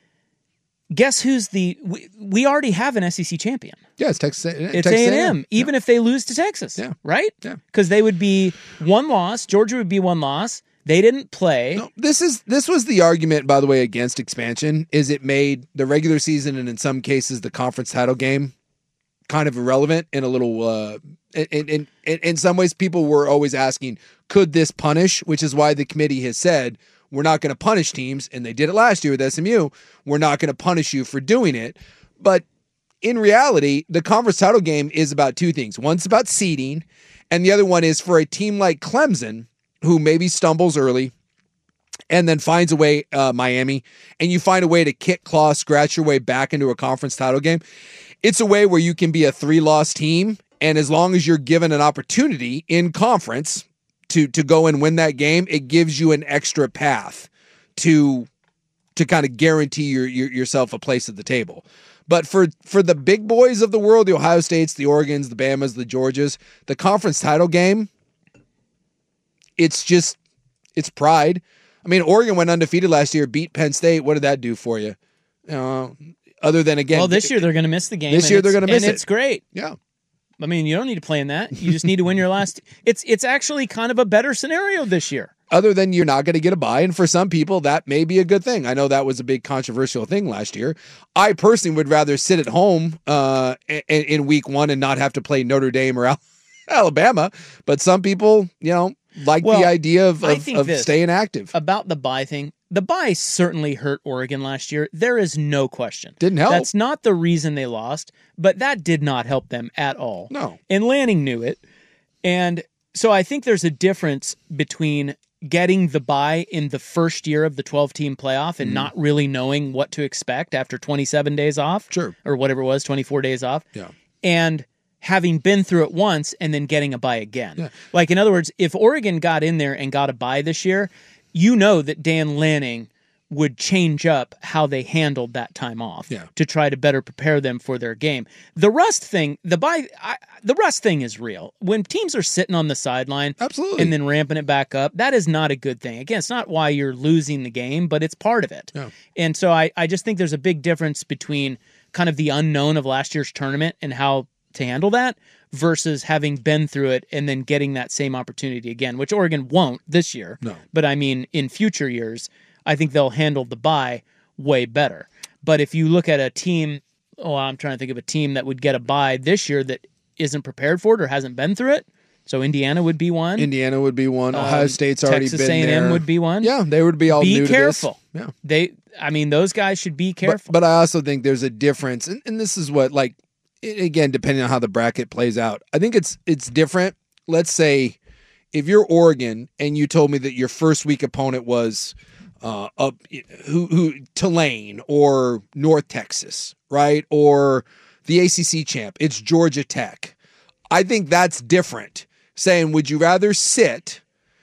Speaker 4: guess who's the, we, we already have an S E C champion.
Speaker 5: Yeah, it's Texas.
Speaker 4: It's
Speaker 5: Texas
Speaker 4: A and M, even
Speaker 5: yeah.
Speaker 4: if they lose to Texas,
Speaker 5: yeah.
Speaker 4: right?
Speaker 5: Yeah.
Speaker 4: Because they would be one loss. Georgia would be one loss. They didn't play.
Speaker 5: No, this is this was the argument, by the way, against expansion. Is it made the regular season and in some cases the conference title game kind of irrelevant and a little. Uh, in, in in in some ways, people were always asking, could this punish? Which is why the committee has said we're not going to punish teams, and they did it last year with S M U. We're not going to punish you for doing it, but in reality, the conference title game is about two things. One's about seeding, and the other one is for a team like Clemson, who maybe stumbles early and then finds a way, uh, Miami, and you find a way to kick, claw, scratch your way back into a conference title game. It's a way where you can be a three-loss team, and as long as you're given an opportunity in conference to to go and win that game, it gives you an extra path to to kind of guarantee your, your, yourself a place at the table. But for, for the big boys of the world, the Ohio States, the Oregons, the Bamas, the Georgias, the conference title game, it's just, it's pride. I mean, Oregon went undefeated last year, beat Penn State. What did that do for you? You know, other than, again.
Speaker 4: Well, this year they're going to miss the game.
Speaker 5: This year they're going to miss
Speaker 4: and
Speaker 5: it.
Speaker 4: it's great.
Speaker 5: Yeah.
Speaker 4: I mean, you don't need to play in that. You just need to win your last. It's it's actually kind of a better scenario this year.
Speaker 5: Other than you're not going to get a bye, and for some people, that may be a good thing. I know that was a big controversial thing last year. I personally would rather sit at home uh, in, in week one and not have to play Notre Dame or Al- Alabama. But some people, you know, like
Speaker 4: Well,
Speaker 5: the idea of,
Speaker 4: I
Speaker 5: of,
Speaker 4: think
Speaker 5: of
Speaker 4: this,
Speaker 5: staying active.
Speaker 4: About the bye thing, the bye certainly hurt Oregon last year. There is no question.
Speaker 5: Didn't help.
Speaker 4: That's not the reason they lost, but that did not help them at all.
Speaker 5: No.
Speaker 4: And Lanning knew it. And so I think there's a difference between getting the bye in the first year of the twelve-team playoff and mm. not really knowing what to expect after twenty-seven days off.
Speaker 5: Sure.
Speaker 4: Or whatever it was, twenty-four days off.
Speaker 5: Yeah.
Speaker 4: And having been through it once and then getting a bye again.
Speaker 5: Yeah.
Speaker 4: Like, in other words, if Oregon got in there and got a bye this year, you know that Dan Lanning would change up how they handled that time off
Speaker 5: yeah.
Speaker 4: to try to better prepare them for their game. The rust thing, the bye, I, the rust thing is real. When teams are sitting on the sideline
Speaker 5: Absolutely.
Speaker 4: and then ramping it back up, that is not a good thing. Again, it's not why you're losing the game, but it's part of it.
Speaker 5: Yeah.
Speaker 4: And so I, I just think there's a big difference between kind of the unknown of last year's tournament and how to handle that versus having been through it and then getting that same opportunity again, which Oregon won't this year.
Speaker 5: No.
Speaker 4: But I mean, in future years, I think they'll handle the bye way better. But if you look at a team, oh, I'm trying to think of a team that would get a bye this year that isn't prepared for it or hasn't been through it. So Indiana would be one.
Speaker 5: Indiana would be one. Ohio
Speaker 4: Um,
Speaker 5: State's already
Speaker 4: Texas
Speaker 5: been
Speaker 4: A and M
Speaker 5: there.
Speaker 4: would be one.
Speaker 5: Yeah, they would be all
Speaker 4: Be
Speaker 5: new
Speaker 4: careful.
Speaker 5: to this. Yeah.
Speaker 4: They, I mean, those guys should be careful.
Speaker 5: But, but I also think there's a difference, and, and this is what, like, again, depending on how the bracket plays out, I think it's it's different. Let's say if you're Oregon and you told me that your first week opponent was uh, up who who Tulane or North Texas, right, or the A C C champ, it's Georgia Tech. I think that's different. Saying, would you rather sit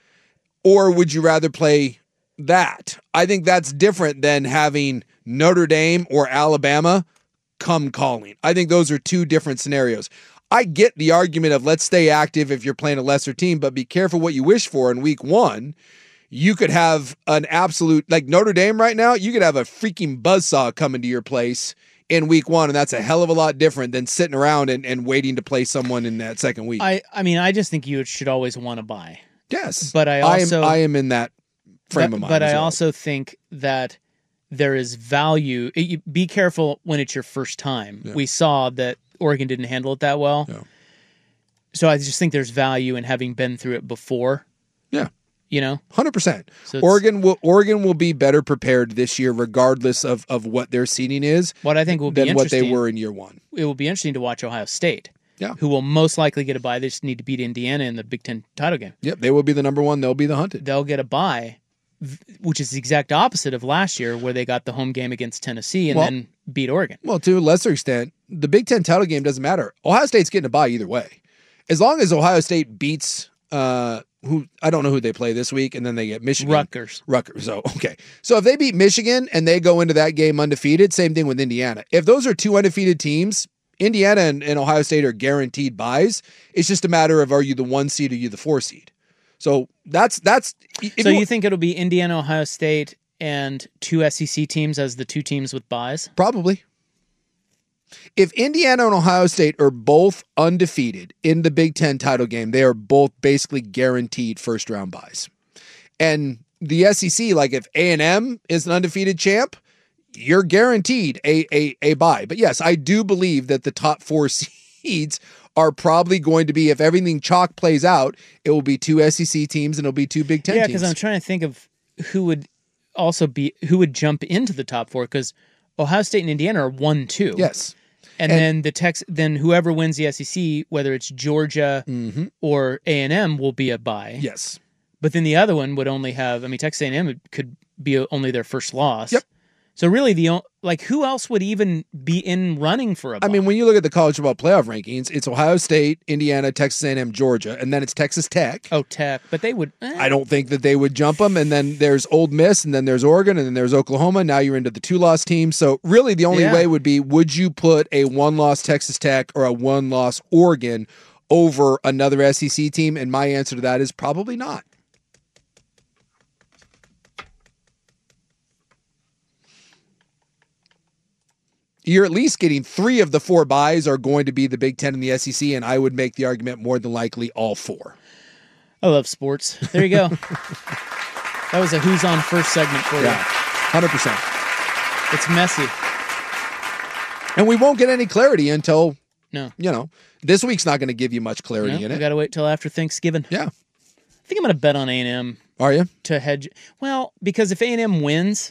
Speaker 5: or would you rather play that? I think that's different than having Notre Dame or Alabama come calling. I think those are two different scenarios. I get the argument of let's stay active if you're playing a lesser team, but be careful what you wish for in week one. You could have an absolute, like Notre Dame right now, you could have a freaking buzzsaw coming to your place in week one, and that's a hell of a lot different than sitting around and, and waiting to play someone in that second week.
Speaker 4: I, I mean, I just think you should always want to buy.
Speaker 5: Yes.
Speaker 4: But I also
Speaker 5: I am, I am in that frame
Speaker 4: but,
Speaker 5: of mind.
Speaker 4: But
Speaker 5: as
Speaker 4: I
Speaker 5: well.
Speaker 4: also think that there is value. It, you, be careful when it's your first time.
Speaker 5: Yeah.
Speaker 4: We saw that Oregon didn't handle it that well.
Speaker 5: Yeah.
Speaker 4: So I just think there's value in having been through it before.
Speaker 5: Yeah.
Speaker 4: You know?
Speaker 5: one hundred percent.
Speaker 4: So it's-
Speaker 5: Oregon will Oregon will be better prepared this year regardless of, of what their seeding is
Speaker 4: What I think will be
Speaker 5: than what
Speaker 4: interesting,
Speaker 5: they were in year one.
Speaker 4: it will be interesting to watch Ohio State.
Speaker 5: Yeah.
Speaker 4: Who will most likely get a bye. They just need to beat Indiana in the Big Ten title game.
Speaker 5: Yep, they will be the number one. They'll be the hunted.
Speaker 4: They'll get a bye, v- which is the exact opposite of last year where they got the home game against Tennessee and
Speaker 5: Well-
Speaker 4: then beat Oregon.
Speaker 5: Well, to a lesser extent, the Big Ten title game doesn't matter. Ohio State's getting a bye either way. As long as Ohio State beats uh, who I don't know who they play this week, and then they get Michigan.
Speaker 4: Rutgers.
Speaker 5: Rutgers. So, okay. So if they beat Michigan and they go into that game undefeated, same thing with Indiana. If those are two undefeated teams, Indiana and, and Ohio State are guaranteed buys. It's just a matter of, are you the one seed or you the four seed? So that's that's.
Speaker 4: So you, you think it'll be Indiana, Ohio State, and two S E C teams as the two teams with buys?
Speaker 5: Probably. If Indiana and Ohio State are both undefeated in the Big Ten title game, they are both basically guaranteed first round buys. And the S E C, like if A and M is an undefeated champ, you're guaranteed a a a bye. But yes, I do believe that the top four seeds are probably going to be, if everything chalk plays out, it will be two S E C teams and it'll be two Big Ten
Speaker 4: yeah,
Speaker 5: teams.
Speaker 4: Yeah, because I'm trying to think of who would also be who would jump into the top four, because Ohio State and Indiana are one two.
Speaker 5: Yes.
Speaker 4: And, and then the Tex then whoever wins the S E C, whether it's Georgia
Speaker 5: mm-hmm.
Speaker 4: or A and M, will be a bye.
Speaker 5: Yes.
Speaker 4: But then the other one would only have, I mean, Texas A and M could be only their first loss.
Speaker 5: Yep.
Speaker 4: So really, the like, who else would even be in running for a bye?
Speaker 5: I mean, when you look at the college football playoff rankings, it's Ohio State, Indiana, Texas A and M, Georgia, and then it's Texas Tech.
Speaker 4: Oh, Tech. But they would... Eh.
Speaker 5: I don't think that they would jump them. And then there's Ole Miss, and then there's Oregon, and then there's Oklahoma. Now you're into the two-loss team. So really the only
Speaker 4: Yeah.
Speaker 5: way would be, would you put a one-loss Texas Tech or a one-loss Oregon over another S E C team? And my answer to that is probably not. You're at least getting three of the four buys are going to be the Big Ten and the S E C, and I would make the argument more than likely all four.
Speaker 4: I love sports. There you go. That was a Who's On First segment for
Speaker 5: Yeah,
Speaker 4: you.
Speaker 5: one hundred percent.
Speaker 4: It's messy.
Speaker 5: And we won't get any clarity until,
Speaker 4: No.
Speaker 5: you know, this week's not going to give you much clarity
Speaker 4: No,
Speaker 5: in
Speaker 4: we
Speaker 5: it.
Speaker 4: got to wait till after Thanksgiving.
Speaker 5: Yeah.
Speaker 4: I think I'm going to bet on A and M
Speaker 5: Are you?
Speaker 4: to hedge. Well, because if A and M wins,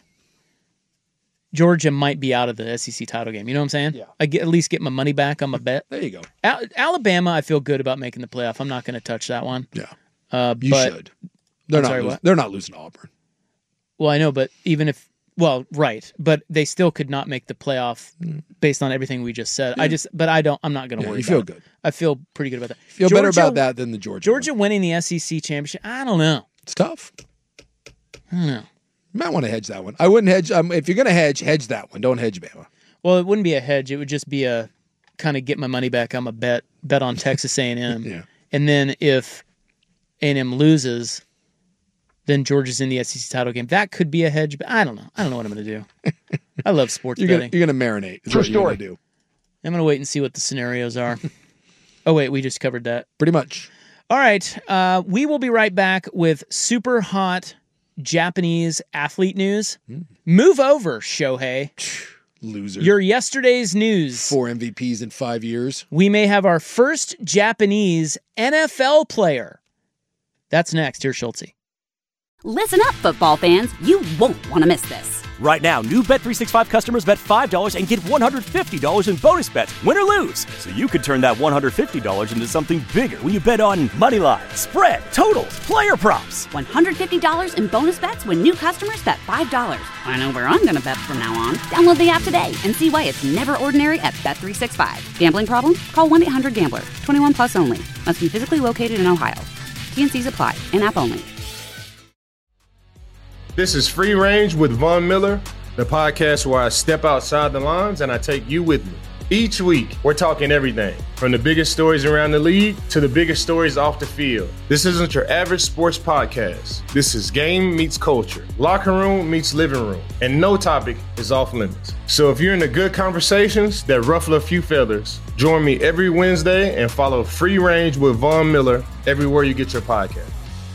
Speaker 4: Georgia might be out of the S E C title game. You know what I'm saying?
Speaker 5: Yeah.
Speaker 4: I get at least get my money back on my bet.
Speaker 5: There you go.
Speaker 4: Al- Alabama, I feel good about making the playoff. I'm not going to touch that one.
Speaker 5: Yeah.
Speaker 4: Uh,
Speaker 5: You
Speaker 4: but,
Speaker 5: should. They're
Speaker 4: I'm
Speaker 5: not
Speaker 4: sorry,
Speaker 5: losing,
Speaker 4: what?
Speaker 5: they're not losing to Auburn.
Speaker 4: Well, I know, but even if, well, right, but they still could not make the playoff based on everything we just said. I just, but I don't. I'm not going to
Speaker 5: Yeah,
Speaker 4: worry.
Speaker 5: you feel
Speaker 4: about it.
Speaker 5: good.
Speaker 4: I feel pretty good about that.
Speaker 5: Feel better
Speaker 4: Georgia-
Speaker 5: about that than the Georgia.
Speaker 4: Georgia
Speaker 5: one.
Speaker 4: winning the S E C championship. I don't know.
Speaker 5: It's tough.
Speaker 4: I don't know.
Speaker 5: You might want to hedge that one. I wouldn't hedge. Um, if you're going to hedge, hedge that one. Don't hedge Bama.
Speaker 4: Well, it wouldn't be a hedge. It would just be a kind of get my money back on my bet bet on Texas A and M.
Speaker 5: Yeah.
Speaker 4: And then if A and M loses, then Georgia's in the S E C title game. That could be a hedge, but I don't know. I don't know what I'm going to do. I love sports
Speaker 5: You're
Speaker 4: betting.
Speaker 5: gonna, you're gonna marinate. Is what you're gonna do.
Speaker 4: I'm going to wait and see what the scenarios are. Oh, wait, we just covered that.
Speaker 5: Pretty much.
Speaker 4: All right. Uh, we will be right back with super hot Japanese athlete news. Move over, Shohei.
Speaker 5: Loser.
Speaker 4: Your yesterday's news.
Speaker 5: Four M V Ps in five years.
Speaker 4: We may have our first Japanese N F L player. That's next. Here's Schultze.
Speaker 1: Listen up, football fans. You won't want to miss this.
Speaker 2: Right now, new Bet three sixty-five customers bet five dollars and get one hundred fifty dollars in bonus bets, win or lose. So you could turn that one hundred fifty dollars into something bigger when you bet on money line, spread, totals, player props.
Speaker 1: one hundred fifty dollars in bonus bets when new customers bet five dollars. I know where I'm going to bet from now on. Download the app today and see why it's never ordinary at Bet three sixty-five. Gambling problem? Call one eight hundred gambler. twenty-one plus only. Must be physically located in Ohio. T N Cs apply. In-app only.
Speaker 3: This is Free Range with Von Miller, the podcast where I step outside the lines and I take you with me. Each week, we're talking everything from the biggest stories around the league to the biggest stories off the field. This isn't your average sports podcast. This is game meets culture, locker room meets living room, and no topic is off limits. So if you're into good conversations that ruffle a few feathers, join me every Wednesday and follow Free Range with Von Miller everywhere you get your podcast.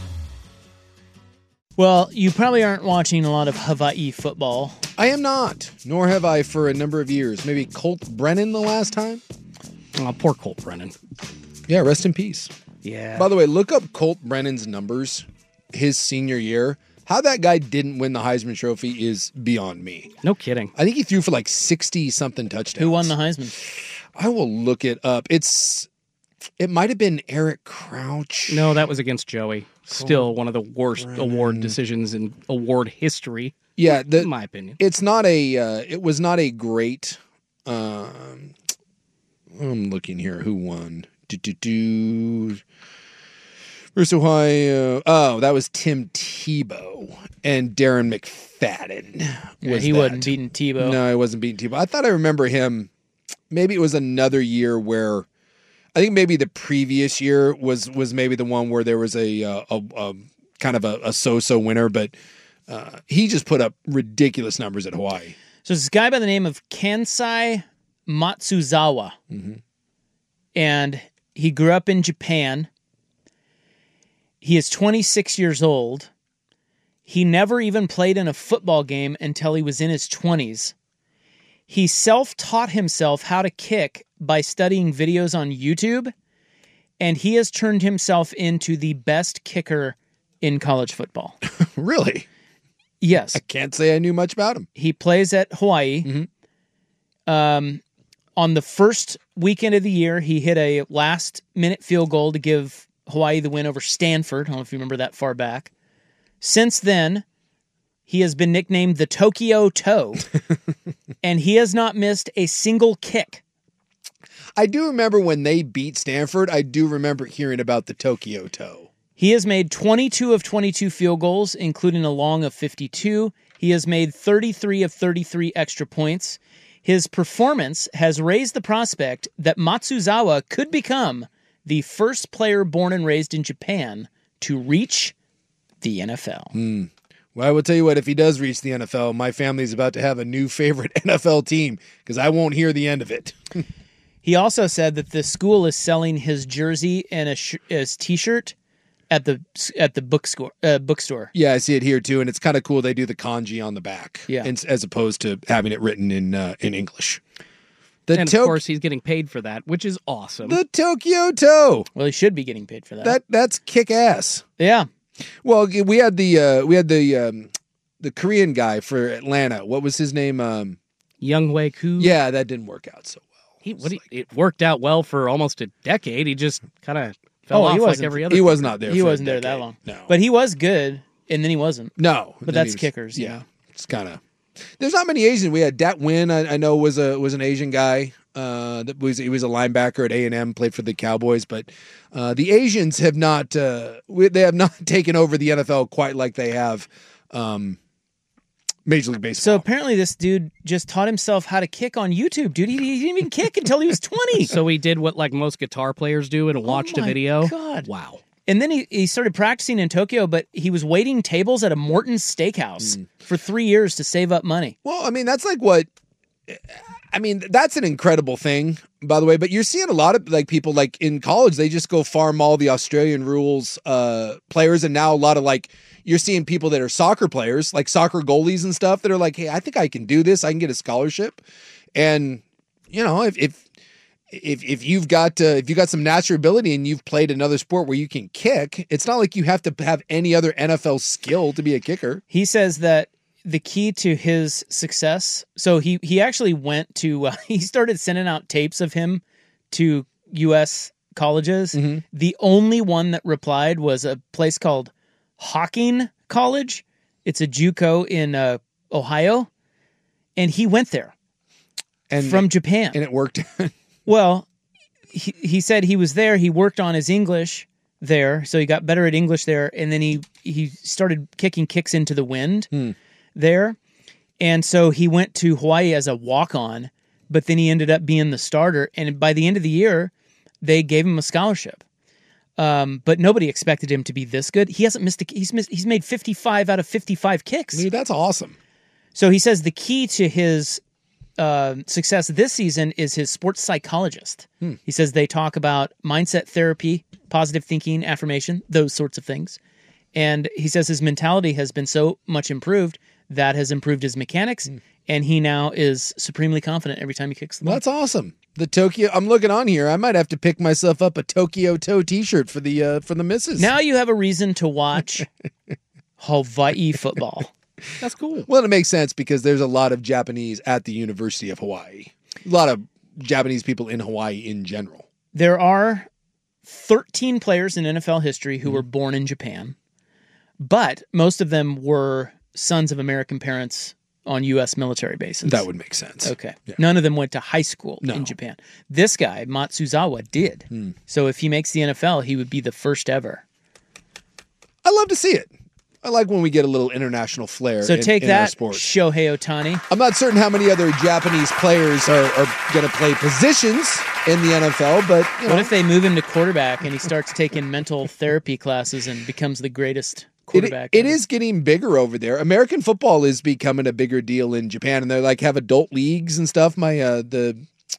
Speaker 4: Well, you probably aren't watching a lot of Hawaii football.
Speaker 5: I am not, nor have I for a number of years. Maybe Colt Brennan the last time?
Speaker 6: Oh, poor Colt Brennan.
Speaker 5: Yeah, rest in peace.
Speaker 6: Yeah.
Speaker 5: By the way, look up Colt Brennan's numbers his senior year. How that guy didn't win the Heisman Trophy is beyond me.
Speaker 6: No kidding.
Speaker 5: I think he threw for like sixty-something touchdowns.
Speaker 4: Who won the Heisman?
Speaker 5: I will look it up. It's It might have been Eric Crouch.
Speaker 6: No, that was against Joey. Still one of the worst award decisions in award history.
Speaker 5: Yeah, the,
Speaker 6: in my opinion.
Speaker 5: It's not a. Uh, it was not a great. Um, I'm looking here. Who won? Do do do. Versus Ohio. Oh, that was Tim Tebow and Darren McFadden.
Speaker 4: Yeah,
Speaker 5: Was
Speaker 4: he
Speaker 5: that.
Speaker 4: wasn't beating Tebow.
Speaker 5: No, he wasn't beating Tebow. I thought I remember him maybe it was another year where I think maybe the previous year was was maybe the one where there was a a, a, a kind of a, a so-so winner, but uh, he just put up ridiculous numbers at Hawaii.
Speaker 4: So this guy by the name of Kansai Matsuzawa,
Speaker 5: Mm-hmm.
Speaker 4: and he grew up in Japan. He is twenty-six years old. He never even played in a football game until he was in his twenties. He self-taught himself how to kick by studying videos on YouTube, and he has turned himself into the best kicker in college football.
Speaker 5: Really?
Speaker 4: Yes.
Speaker 5: I can't say I knew much about him.
Speaker 4: He plays at Hawaii.
Speaker 5: Mm-hmm.
Speaker 4: Um, on the first weekend of the year, he hit a last-minute field goal to give Hawaii the win over Stanford. I don't know if you remember that far back. Since then, he has been nicknamed the Tokyo Toe, and he has not missed a single kick.
Speaker 5: I do remember when they beat Stanford, I do remember hearing about the Tokyo Toe.
Speaker 4: He has made twenty-two of twenty-two field goals, including a long of fifty-two. He has made thirty-three of thirty-three extra points. His performance has raised the prospect that Matsuzawa could become the first player born and raised in Japan to reach the N F L.
Speaker 5: Mm. Well, I will tell you what, if he does reach the N F L, my family is about to have a new favorite N F L team because I won't hear the end of it.
Speaker 4: He also said that the school is selling his jersey and a sh- his T-shirt at the at the bookstore. Uh, bookstore.
Speaker 5: Yeah, I see it here too, and it's kind of cool. They do the kanji on the back,
Speaker 4: yeah,
Speaker 5: and, as opposed to having it written in uh, in English.
Speaker 6: The and of to- course, he's getting paid for that, which is awesome.
Speaker 5: The Tokyo Toe.
Speaker 4: Well, he should be getting paid for that.
Speaker 5: That that's kick ass.
Speaker 4: Yeah.
Speaker 5: Well, we had the uh, we had the um, the Korean guy for Atlanta. What was his name? Um,
Speaker 6: Younghoe Koo.
Speaker 5: Yeah, that didn't work out so well.
Speaker 6: He, what he, it worked out well for almost a decade. He just kind of fell
Speaker 4: oh,
Speaker 6: off
Speaker 4: he
Speaker 6: like every other.
Speaker 5: He was not there.
Speaker 4: He
Speaker 5: for
Speaker 4: wasn't
Speaker 5: a
Speaker 4: there that long.
Speaker 5: No,
Speaker 4: but he was good, and then he wasn't.
Speaker 5: No,
Speaker 4: but that's
Speaker 5: was,
Speaker 4: kickers.
Speaker 5: Yeah,
Speaker 4: yeah.
Speaker 5: It's kind of. There's not many Asians. We had Dat Win. I, I know was a was an Asian guy. Uh, that was he was a linebacker at A and M. Played for the Cowboys, but uh, the Asians have not. Uh, we, they have not taken over the N F L quite like they have. Um, Major League Baseball.
Speaker 4: So apparently this dude just taught himself how to kick on YouTube, dude. He, he didn't even kick until he was twenty.
Speaker 6: So he did what like most guitar players do and watched
Speaker 4: oh
Speaker 6: a video.
Speaker 4: God.
Speaker 6: Wow.
Speaker 4: And then he, he started practicing in Tokyo, but he was waiting tables at a Morton's Steakhouse mm. for three years to save up money.
Speaker 5: Well, I mean, that's like what... I mean, that's an incredible thing, by the way, but you're seeing a lot of like people like in college, they just go farm all the Australian rules uh, players. And now a lot of like, you're seeing people that are soccer players, like soccer goalies and stuff that are like, hey, I think I can do this. I can get a scholarship. And, you know, if, if, if, if you've got, uh, if you got some natural ability and you've played another sport where you can kick, it's not like you have to have any other N F L skill to be a kicker.
Speaker 4: He says that the key to his success. So he, he actually went to, uh, he started sending out tapes of him to U S colleges.
Speaker 5: Mm-hmm.
Speaker 4: The only one that replied was a place called Hawking College. It's a JUCO in uh, Ohio. And he went there
Speaker 5: and
Speaker 4: from Japan.
Speaker 5: And it worked.
Speaker 4: Well, he, he said he was there. He worked on his English there. So he got better at English there. And then he, he started kicking kicks into the wind.
Speaker 5: Hmm.
Speaker 4: there. And so he went to Hawaii as a walk-on, but then he ended up being the starter. And by the end of the year, they gave him a scholarship. Um, but nobody expected him to be this good. He hasn't missed a, he's missed, he's made fifty-five out of fifty-five kicks.
Speaker 5: Dude, that's awesome.
Speaker 4: So he says the key to his uh, success this season is his sports psychologist.
Speaker 5: Hmm.
Speaker 4: He says they talk about mindset therapy, positive thinking, affirmation, those sorts of things. And he says his mentality has been so much improved that has improved his mechanics, mm. and he now is supremely confident every time he kicks the ball.
Speaker 5: Well, that's awesome. The Tokyo. I'm looking on here. I might have to pick myself up a Tokyo Toe T-shirt for the uh, for the missus.
Speaker 4: Now you have a reason to watch Hawaii football.
Speaker 6: That's cool.
Speaker 5: Well, it makes sense because there's a lot of Japanese at the University of Hawaii. A lot of Japanese people in Hawaii in general.
Speaker 4: There are thirteen players in N F L history who mm. were born in Japan, but most of them were sons of American parents on U S military bases.
Speaker 5: That would make sense.
Speaker 4: Okay.
Speaker 5: Yeah.
Speaker 4: None of them went to high school
Speaker 5: no.
Speaker 4: in Japan. This guy, Matsuzawa, did.
Speaker 5: Hmm.
Speaker 4: So if he makes the N F L, he would be the first ever.
Speaker 5: I love to see it. I like when we get a little international flair.
Speaker 4: So
Speaker 5: in,
Speaker 4: take
Speaker 5: in our
Speaker 4: that,
Speaker 5: sport.
Speaker 4: Shohei Ohtani.
Speaker 5: I'm not certain how many other Japanese players are, are going to play positions in the N F L, but you know.
Speaker 4: What if they move him to quarterback and he starts taking mental therapy classes and becomes the greatest quarterback?
Speaker 5: It, it
Speaker 4: ever?
Speaker 5: is getting bigger over there. American football is becoming a bigger deal in Japan, and they like have adult leagues and stuff. My uh, the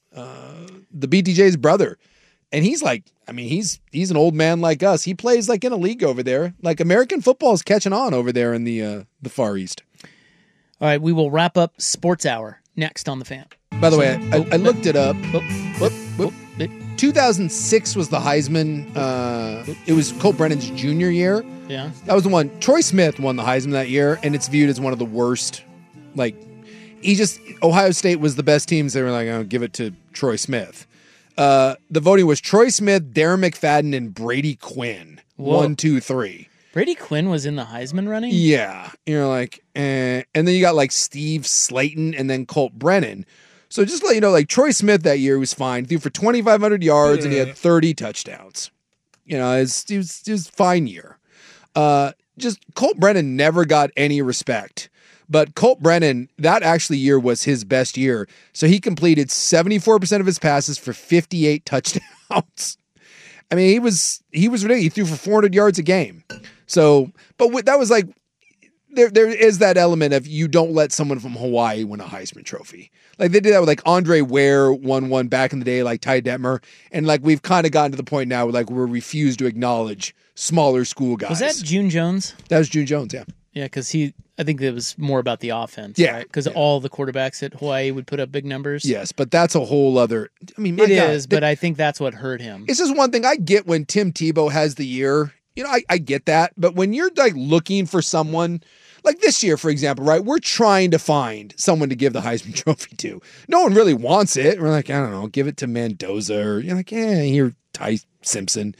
Speaker 5: uh, the B T J's brother, and he's like, I mean, he's he's an old man like us. He plays like in a league over there. Like American football is catching on over there in the uh, the Far East.
Speaker 4: All right, we will wrap up Sports Hour next on the Fan.
Speaker 5: By the way, I, I, I looked it up.
Speaker 4: Oh,
Speaker 5: Whoop, whoop. two thousand six was the Heisman. Uh, it was Colt Brennan's junior year.
Speaker 4: Yeah.
Speaker 5: That was the one. Troy Smith won the Heisman that year, and it's viewed as one of the worst. Like, he just, Ohio State was the best teams. They were like, I'll give it to Troy Smith. Uh, the voting was Troy Smith, Darren McFadden, and Brady Quinn.
Speaker 4: Whoa.
Speaker 5: One, two, three.
Speaker 4: Brady Quinn was in the Heisman running?
Speaker 5: Yeah. You're like, eh. And then you got like Steve Slayton and then Colt Brennan. So just to let you know, like Troy Smith that year was fine. Threw for twenty-five hundred yards and he had thirty touchdowns. You know, it was, it was, it was a fine year. Uh, just Colt Brennan never got any respect. But Colt Brennan, that actually year was his best year. So he completed seventy-four percent of his passes for fifty-eight touchdowns. I mean, he was he was ridiculous. He threw for four hundred yards a game. So, but with, that was like, there there is that element of you don't let someone from Hawaii win a Heisman Trophy. Like they did that with like Andre Ware won one back in the day, like Ty Detmer. And like we've kind of gotten to the point now where like we're refused to acknowledge smaller school guys.
Speaker 4: Was that June Jones?
Speaker 5: That was June Jones, yeah.
Speaker 4: Yeah, because he, I think it was more about the offense.
Speaker 5: Yeah.
Speaker 4: Because
Speaker 5: yeah.
Speaker 4: all the quarterbacks at Hawaii would put up big numbers.
Speaker 5: Yes, but that's a whole other, I mean, my
Speaker 4: It
Speaker 5: God,
Speaker 4: is, but I think that's what hurt him.
Speaker 5: It's just one thing I get when Tim Tebow has the year. You know, I, I get that. But when you're like looking for someone, like this year, for example, right? We're trying to find someone to give the Heisman Trophy to. No one really wants it. We're like, I don't know, give it to Mendoza or you're like, yeah, here, Ty Simpson.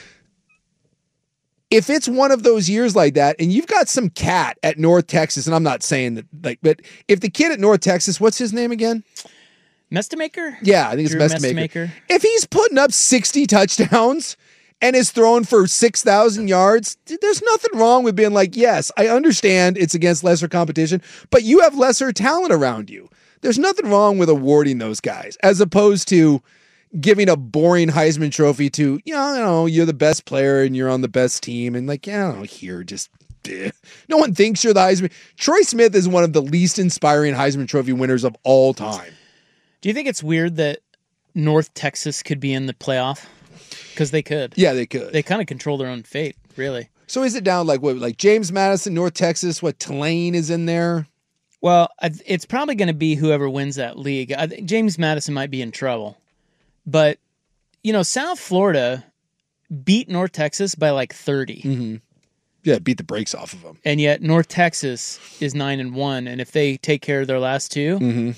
Speaker 5: If it's one of those years like that, and you've got some cat at North Texas, and I'm not saying that, like, but if the kid at North Texas, what's his name again?
Speaker 4: Mestamaker?
Speaker 5: Yeah, I think it's
Speaker 4: Drew
Speaker 5: Mestamaker.
Speaker 4: Mestamaker.
Speaker 5: If he's putting up sixty touchdowns and is throwing for six thousand yards, there's nothing wrong with being like, yes, I understand it's against lesser competition, but you have lesser talent around you. There's nothing wrong with awarding those guys, as opposed to giving a boring Heisman Trophy to, you know, you know, you're the best player and you're on the best team. And like, yeah, I don't know, here, just, eh. No one thinks you're the Heisman. Troy Smith is one of the least inspiring Heisman Trophy winners of all time.
Speaker 4: Do you think it's weird that North Texas could be in the playoff? Because they could.
Speaker 5: Yeah, they could.
Speaker 4: They kind of control their own fate, really.
Speaker 5: So is it down like what, like James Madison, North Texas, what, Tulane is in there?
Speaker 4: Well, it's probably going to be whoever wins that league. I think James Madison might be in trouble. But, you know, South Florida beat North Texas by like thirty.
Speaker 5: Mm-hmm. Yeah, beat the brakes off of them.
Speaker 4: And yet North Texas is nine and one. And if they take care of their last two,
Speaker 5: mm-hmm.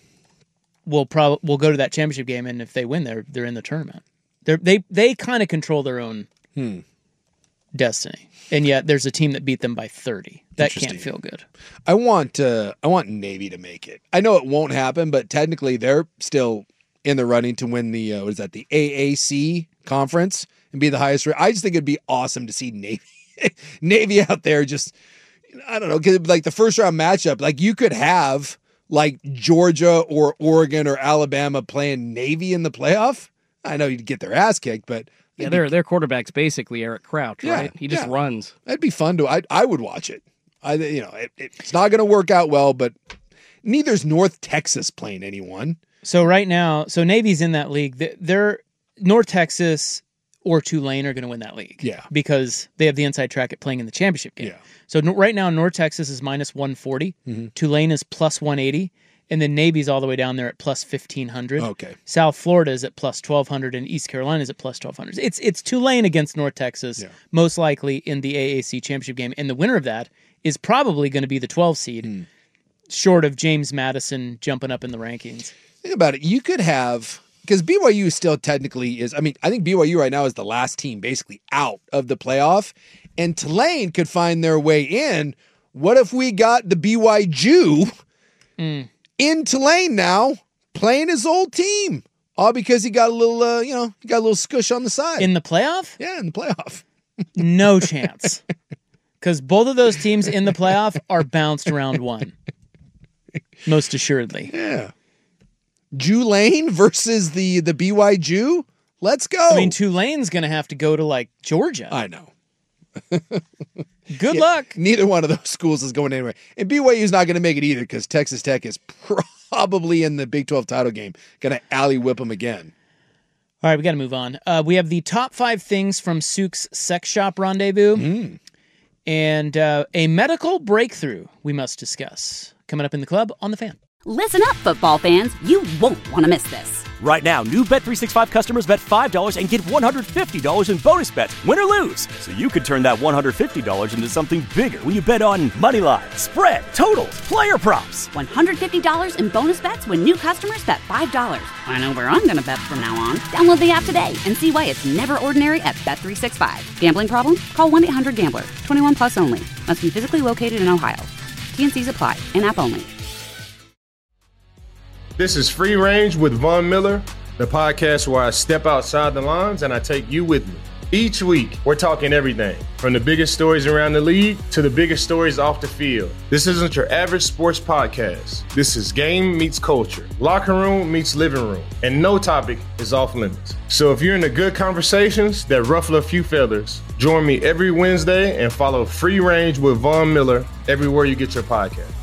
Speaker 4: we'll probably we'll go to that championship game. And if they win, they're they're in the tournament. They're, they they kind of control their own
Speaker 5: hmm.
Speaker 4: destiny. And yet there's a team that beat them by thirty. That can't feel good.
Speaker 5: I want uh, I want Navy to make it. I know it won't happen, but technically they're still in the running to win the, uh, what is that, the A A C conference and be the highest rate. I just think it'd be awesome to see Navy Navy out there just, I don't know, cause like the first round matchup, like you could have like Georgia or Oregon or Alabama playing Navy in the playoff. I know you'd get their ass kicked, but
Speaker 6: yeah, their their quarterback's basically Eric Crouch, right?
Speaker 5: Yeah,
Speaker 6: he just
Speaker 5: yeah.
Speaker 6: runs.
Speaker 5: That'd be fun to. I I would watch it. I you know it, it's not going to work out well, but neither's North Texas playing anyone.
Speaker 4: So right now, so Navy's in that league. They're North Texas or Tulane are going to win that league.
Speaker 5: Yeah,
Speaker 4: because they have the inside track at playing in the championship game.
Speaker 5: Yeah.
Speaker 4: So right now, North Texas is minus one forty. Mm-hmm. Tulane is plus one eighty. And then Navy's all the way down there at plus fifteen hundred.
Speaker 5: Okay.
Speaker 4: South Florida is at plus twelve hundred, and East Carolina is at plus twelve hundred. It's it's Tulane against North Texas, yeah. most likely in the A A C championship game. And the winner of that is probably going to be the twelve seed, mm. short of James Madison jumping up in the rankings.
Speaker 5: Think about it. You could have, because B Y U still technically is, I mean, I think B Y U right now is the last team basically out of the playoff, and Tulane could find their way in. What if we got the B Y Jew mm. in Tulane now playing his old team? All because he got a little, uh, you know, he got a little scush on the side.
Speaker 4: In the playoff?
Speaker 5: Yeah, in the playoff.
Speaker 4: No chance. because both of those teams in the playoff are bounced round one. Most assuredly.
Speaker 5: Yeah. Tulane versus the, the B Y Jew? Let's go.
Speaker 4: I mean, Tulane's going to have to go to, like, Georgia.
Speaker 5: I know.
Speaker 4: Good
Speaker 5: Yeah,
Speaker 4: luck.
Speaker 5: Neither one of those schools is going anywhere. And B Y U's not going to make it either because Texas Tech is probably in the Big twelve title game. Going to alley whip them again.
Speaker 4: All right, we got to move on. Uh, we have the top five things from Sook's Sex Shop Rendezvous
Speaker 5: Mm.
Speaker 4: and uh, a medical breakthrough we must discuss. Coming up in the club on The Fan.
Speaker 1: Listen up, football fans. You won't want to miss this.
Speaker 2: Right now, new Bet three sixty-five customers bet five dollars and get one hundred fifty dollars in bonus bets, win or lose. So you could turn that one hundred fifty dollars into something bigger when you bet on money line, spread, totals, player props.
Speaker 1: one hundred fifty dollars in bonus bets when new customers bet five dollars. I know where I'm going to bet from now on. Download the app today and see why it's never ordinary at Bet three sixty-five. Gambling problem? Call one eight hundred gambler. twenty-one plus only. Must be physically located in Ohio. T N Cs apply. In-app only.
Speaker 3: This is Free Range with Von Miller, the podcast where I step outside the lines and I take you with me. Each week, we're talking everything from the biggest stories around the league to the biggest stories off the field. This isn't your average sports podcast. This is game meets culture, locker room meets living room, and no topic is off limits. So if you're into good conversations that ruffle a few feathers, join me every Wednesday and follow Free Range with Von Miller everywhere you get your podcast.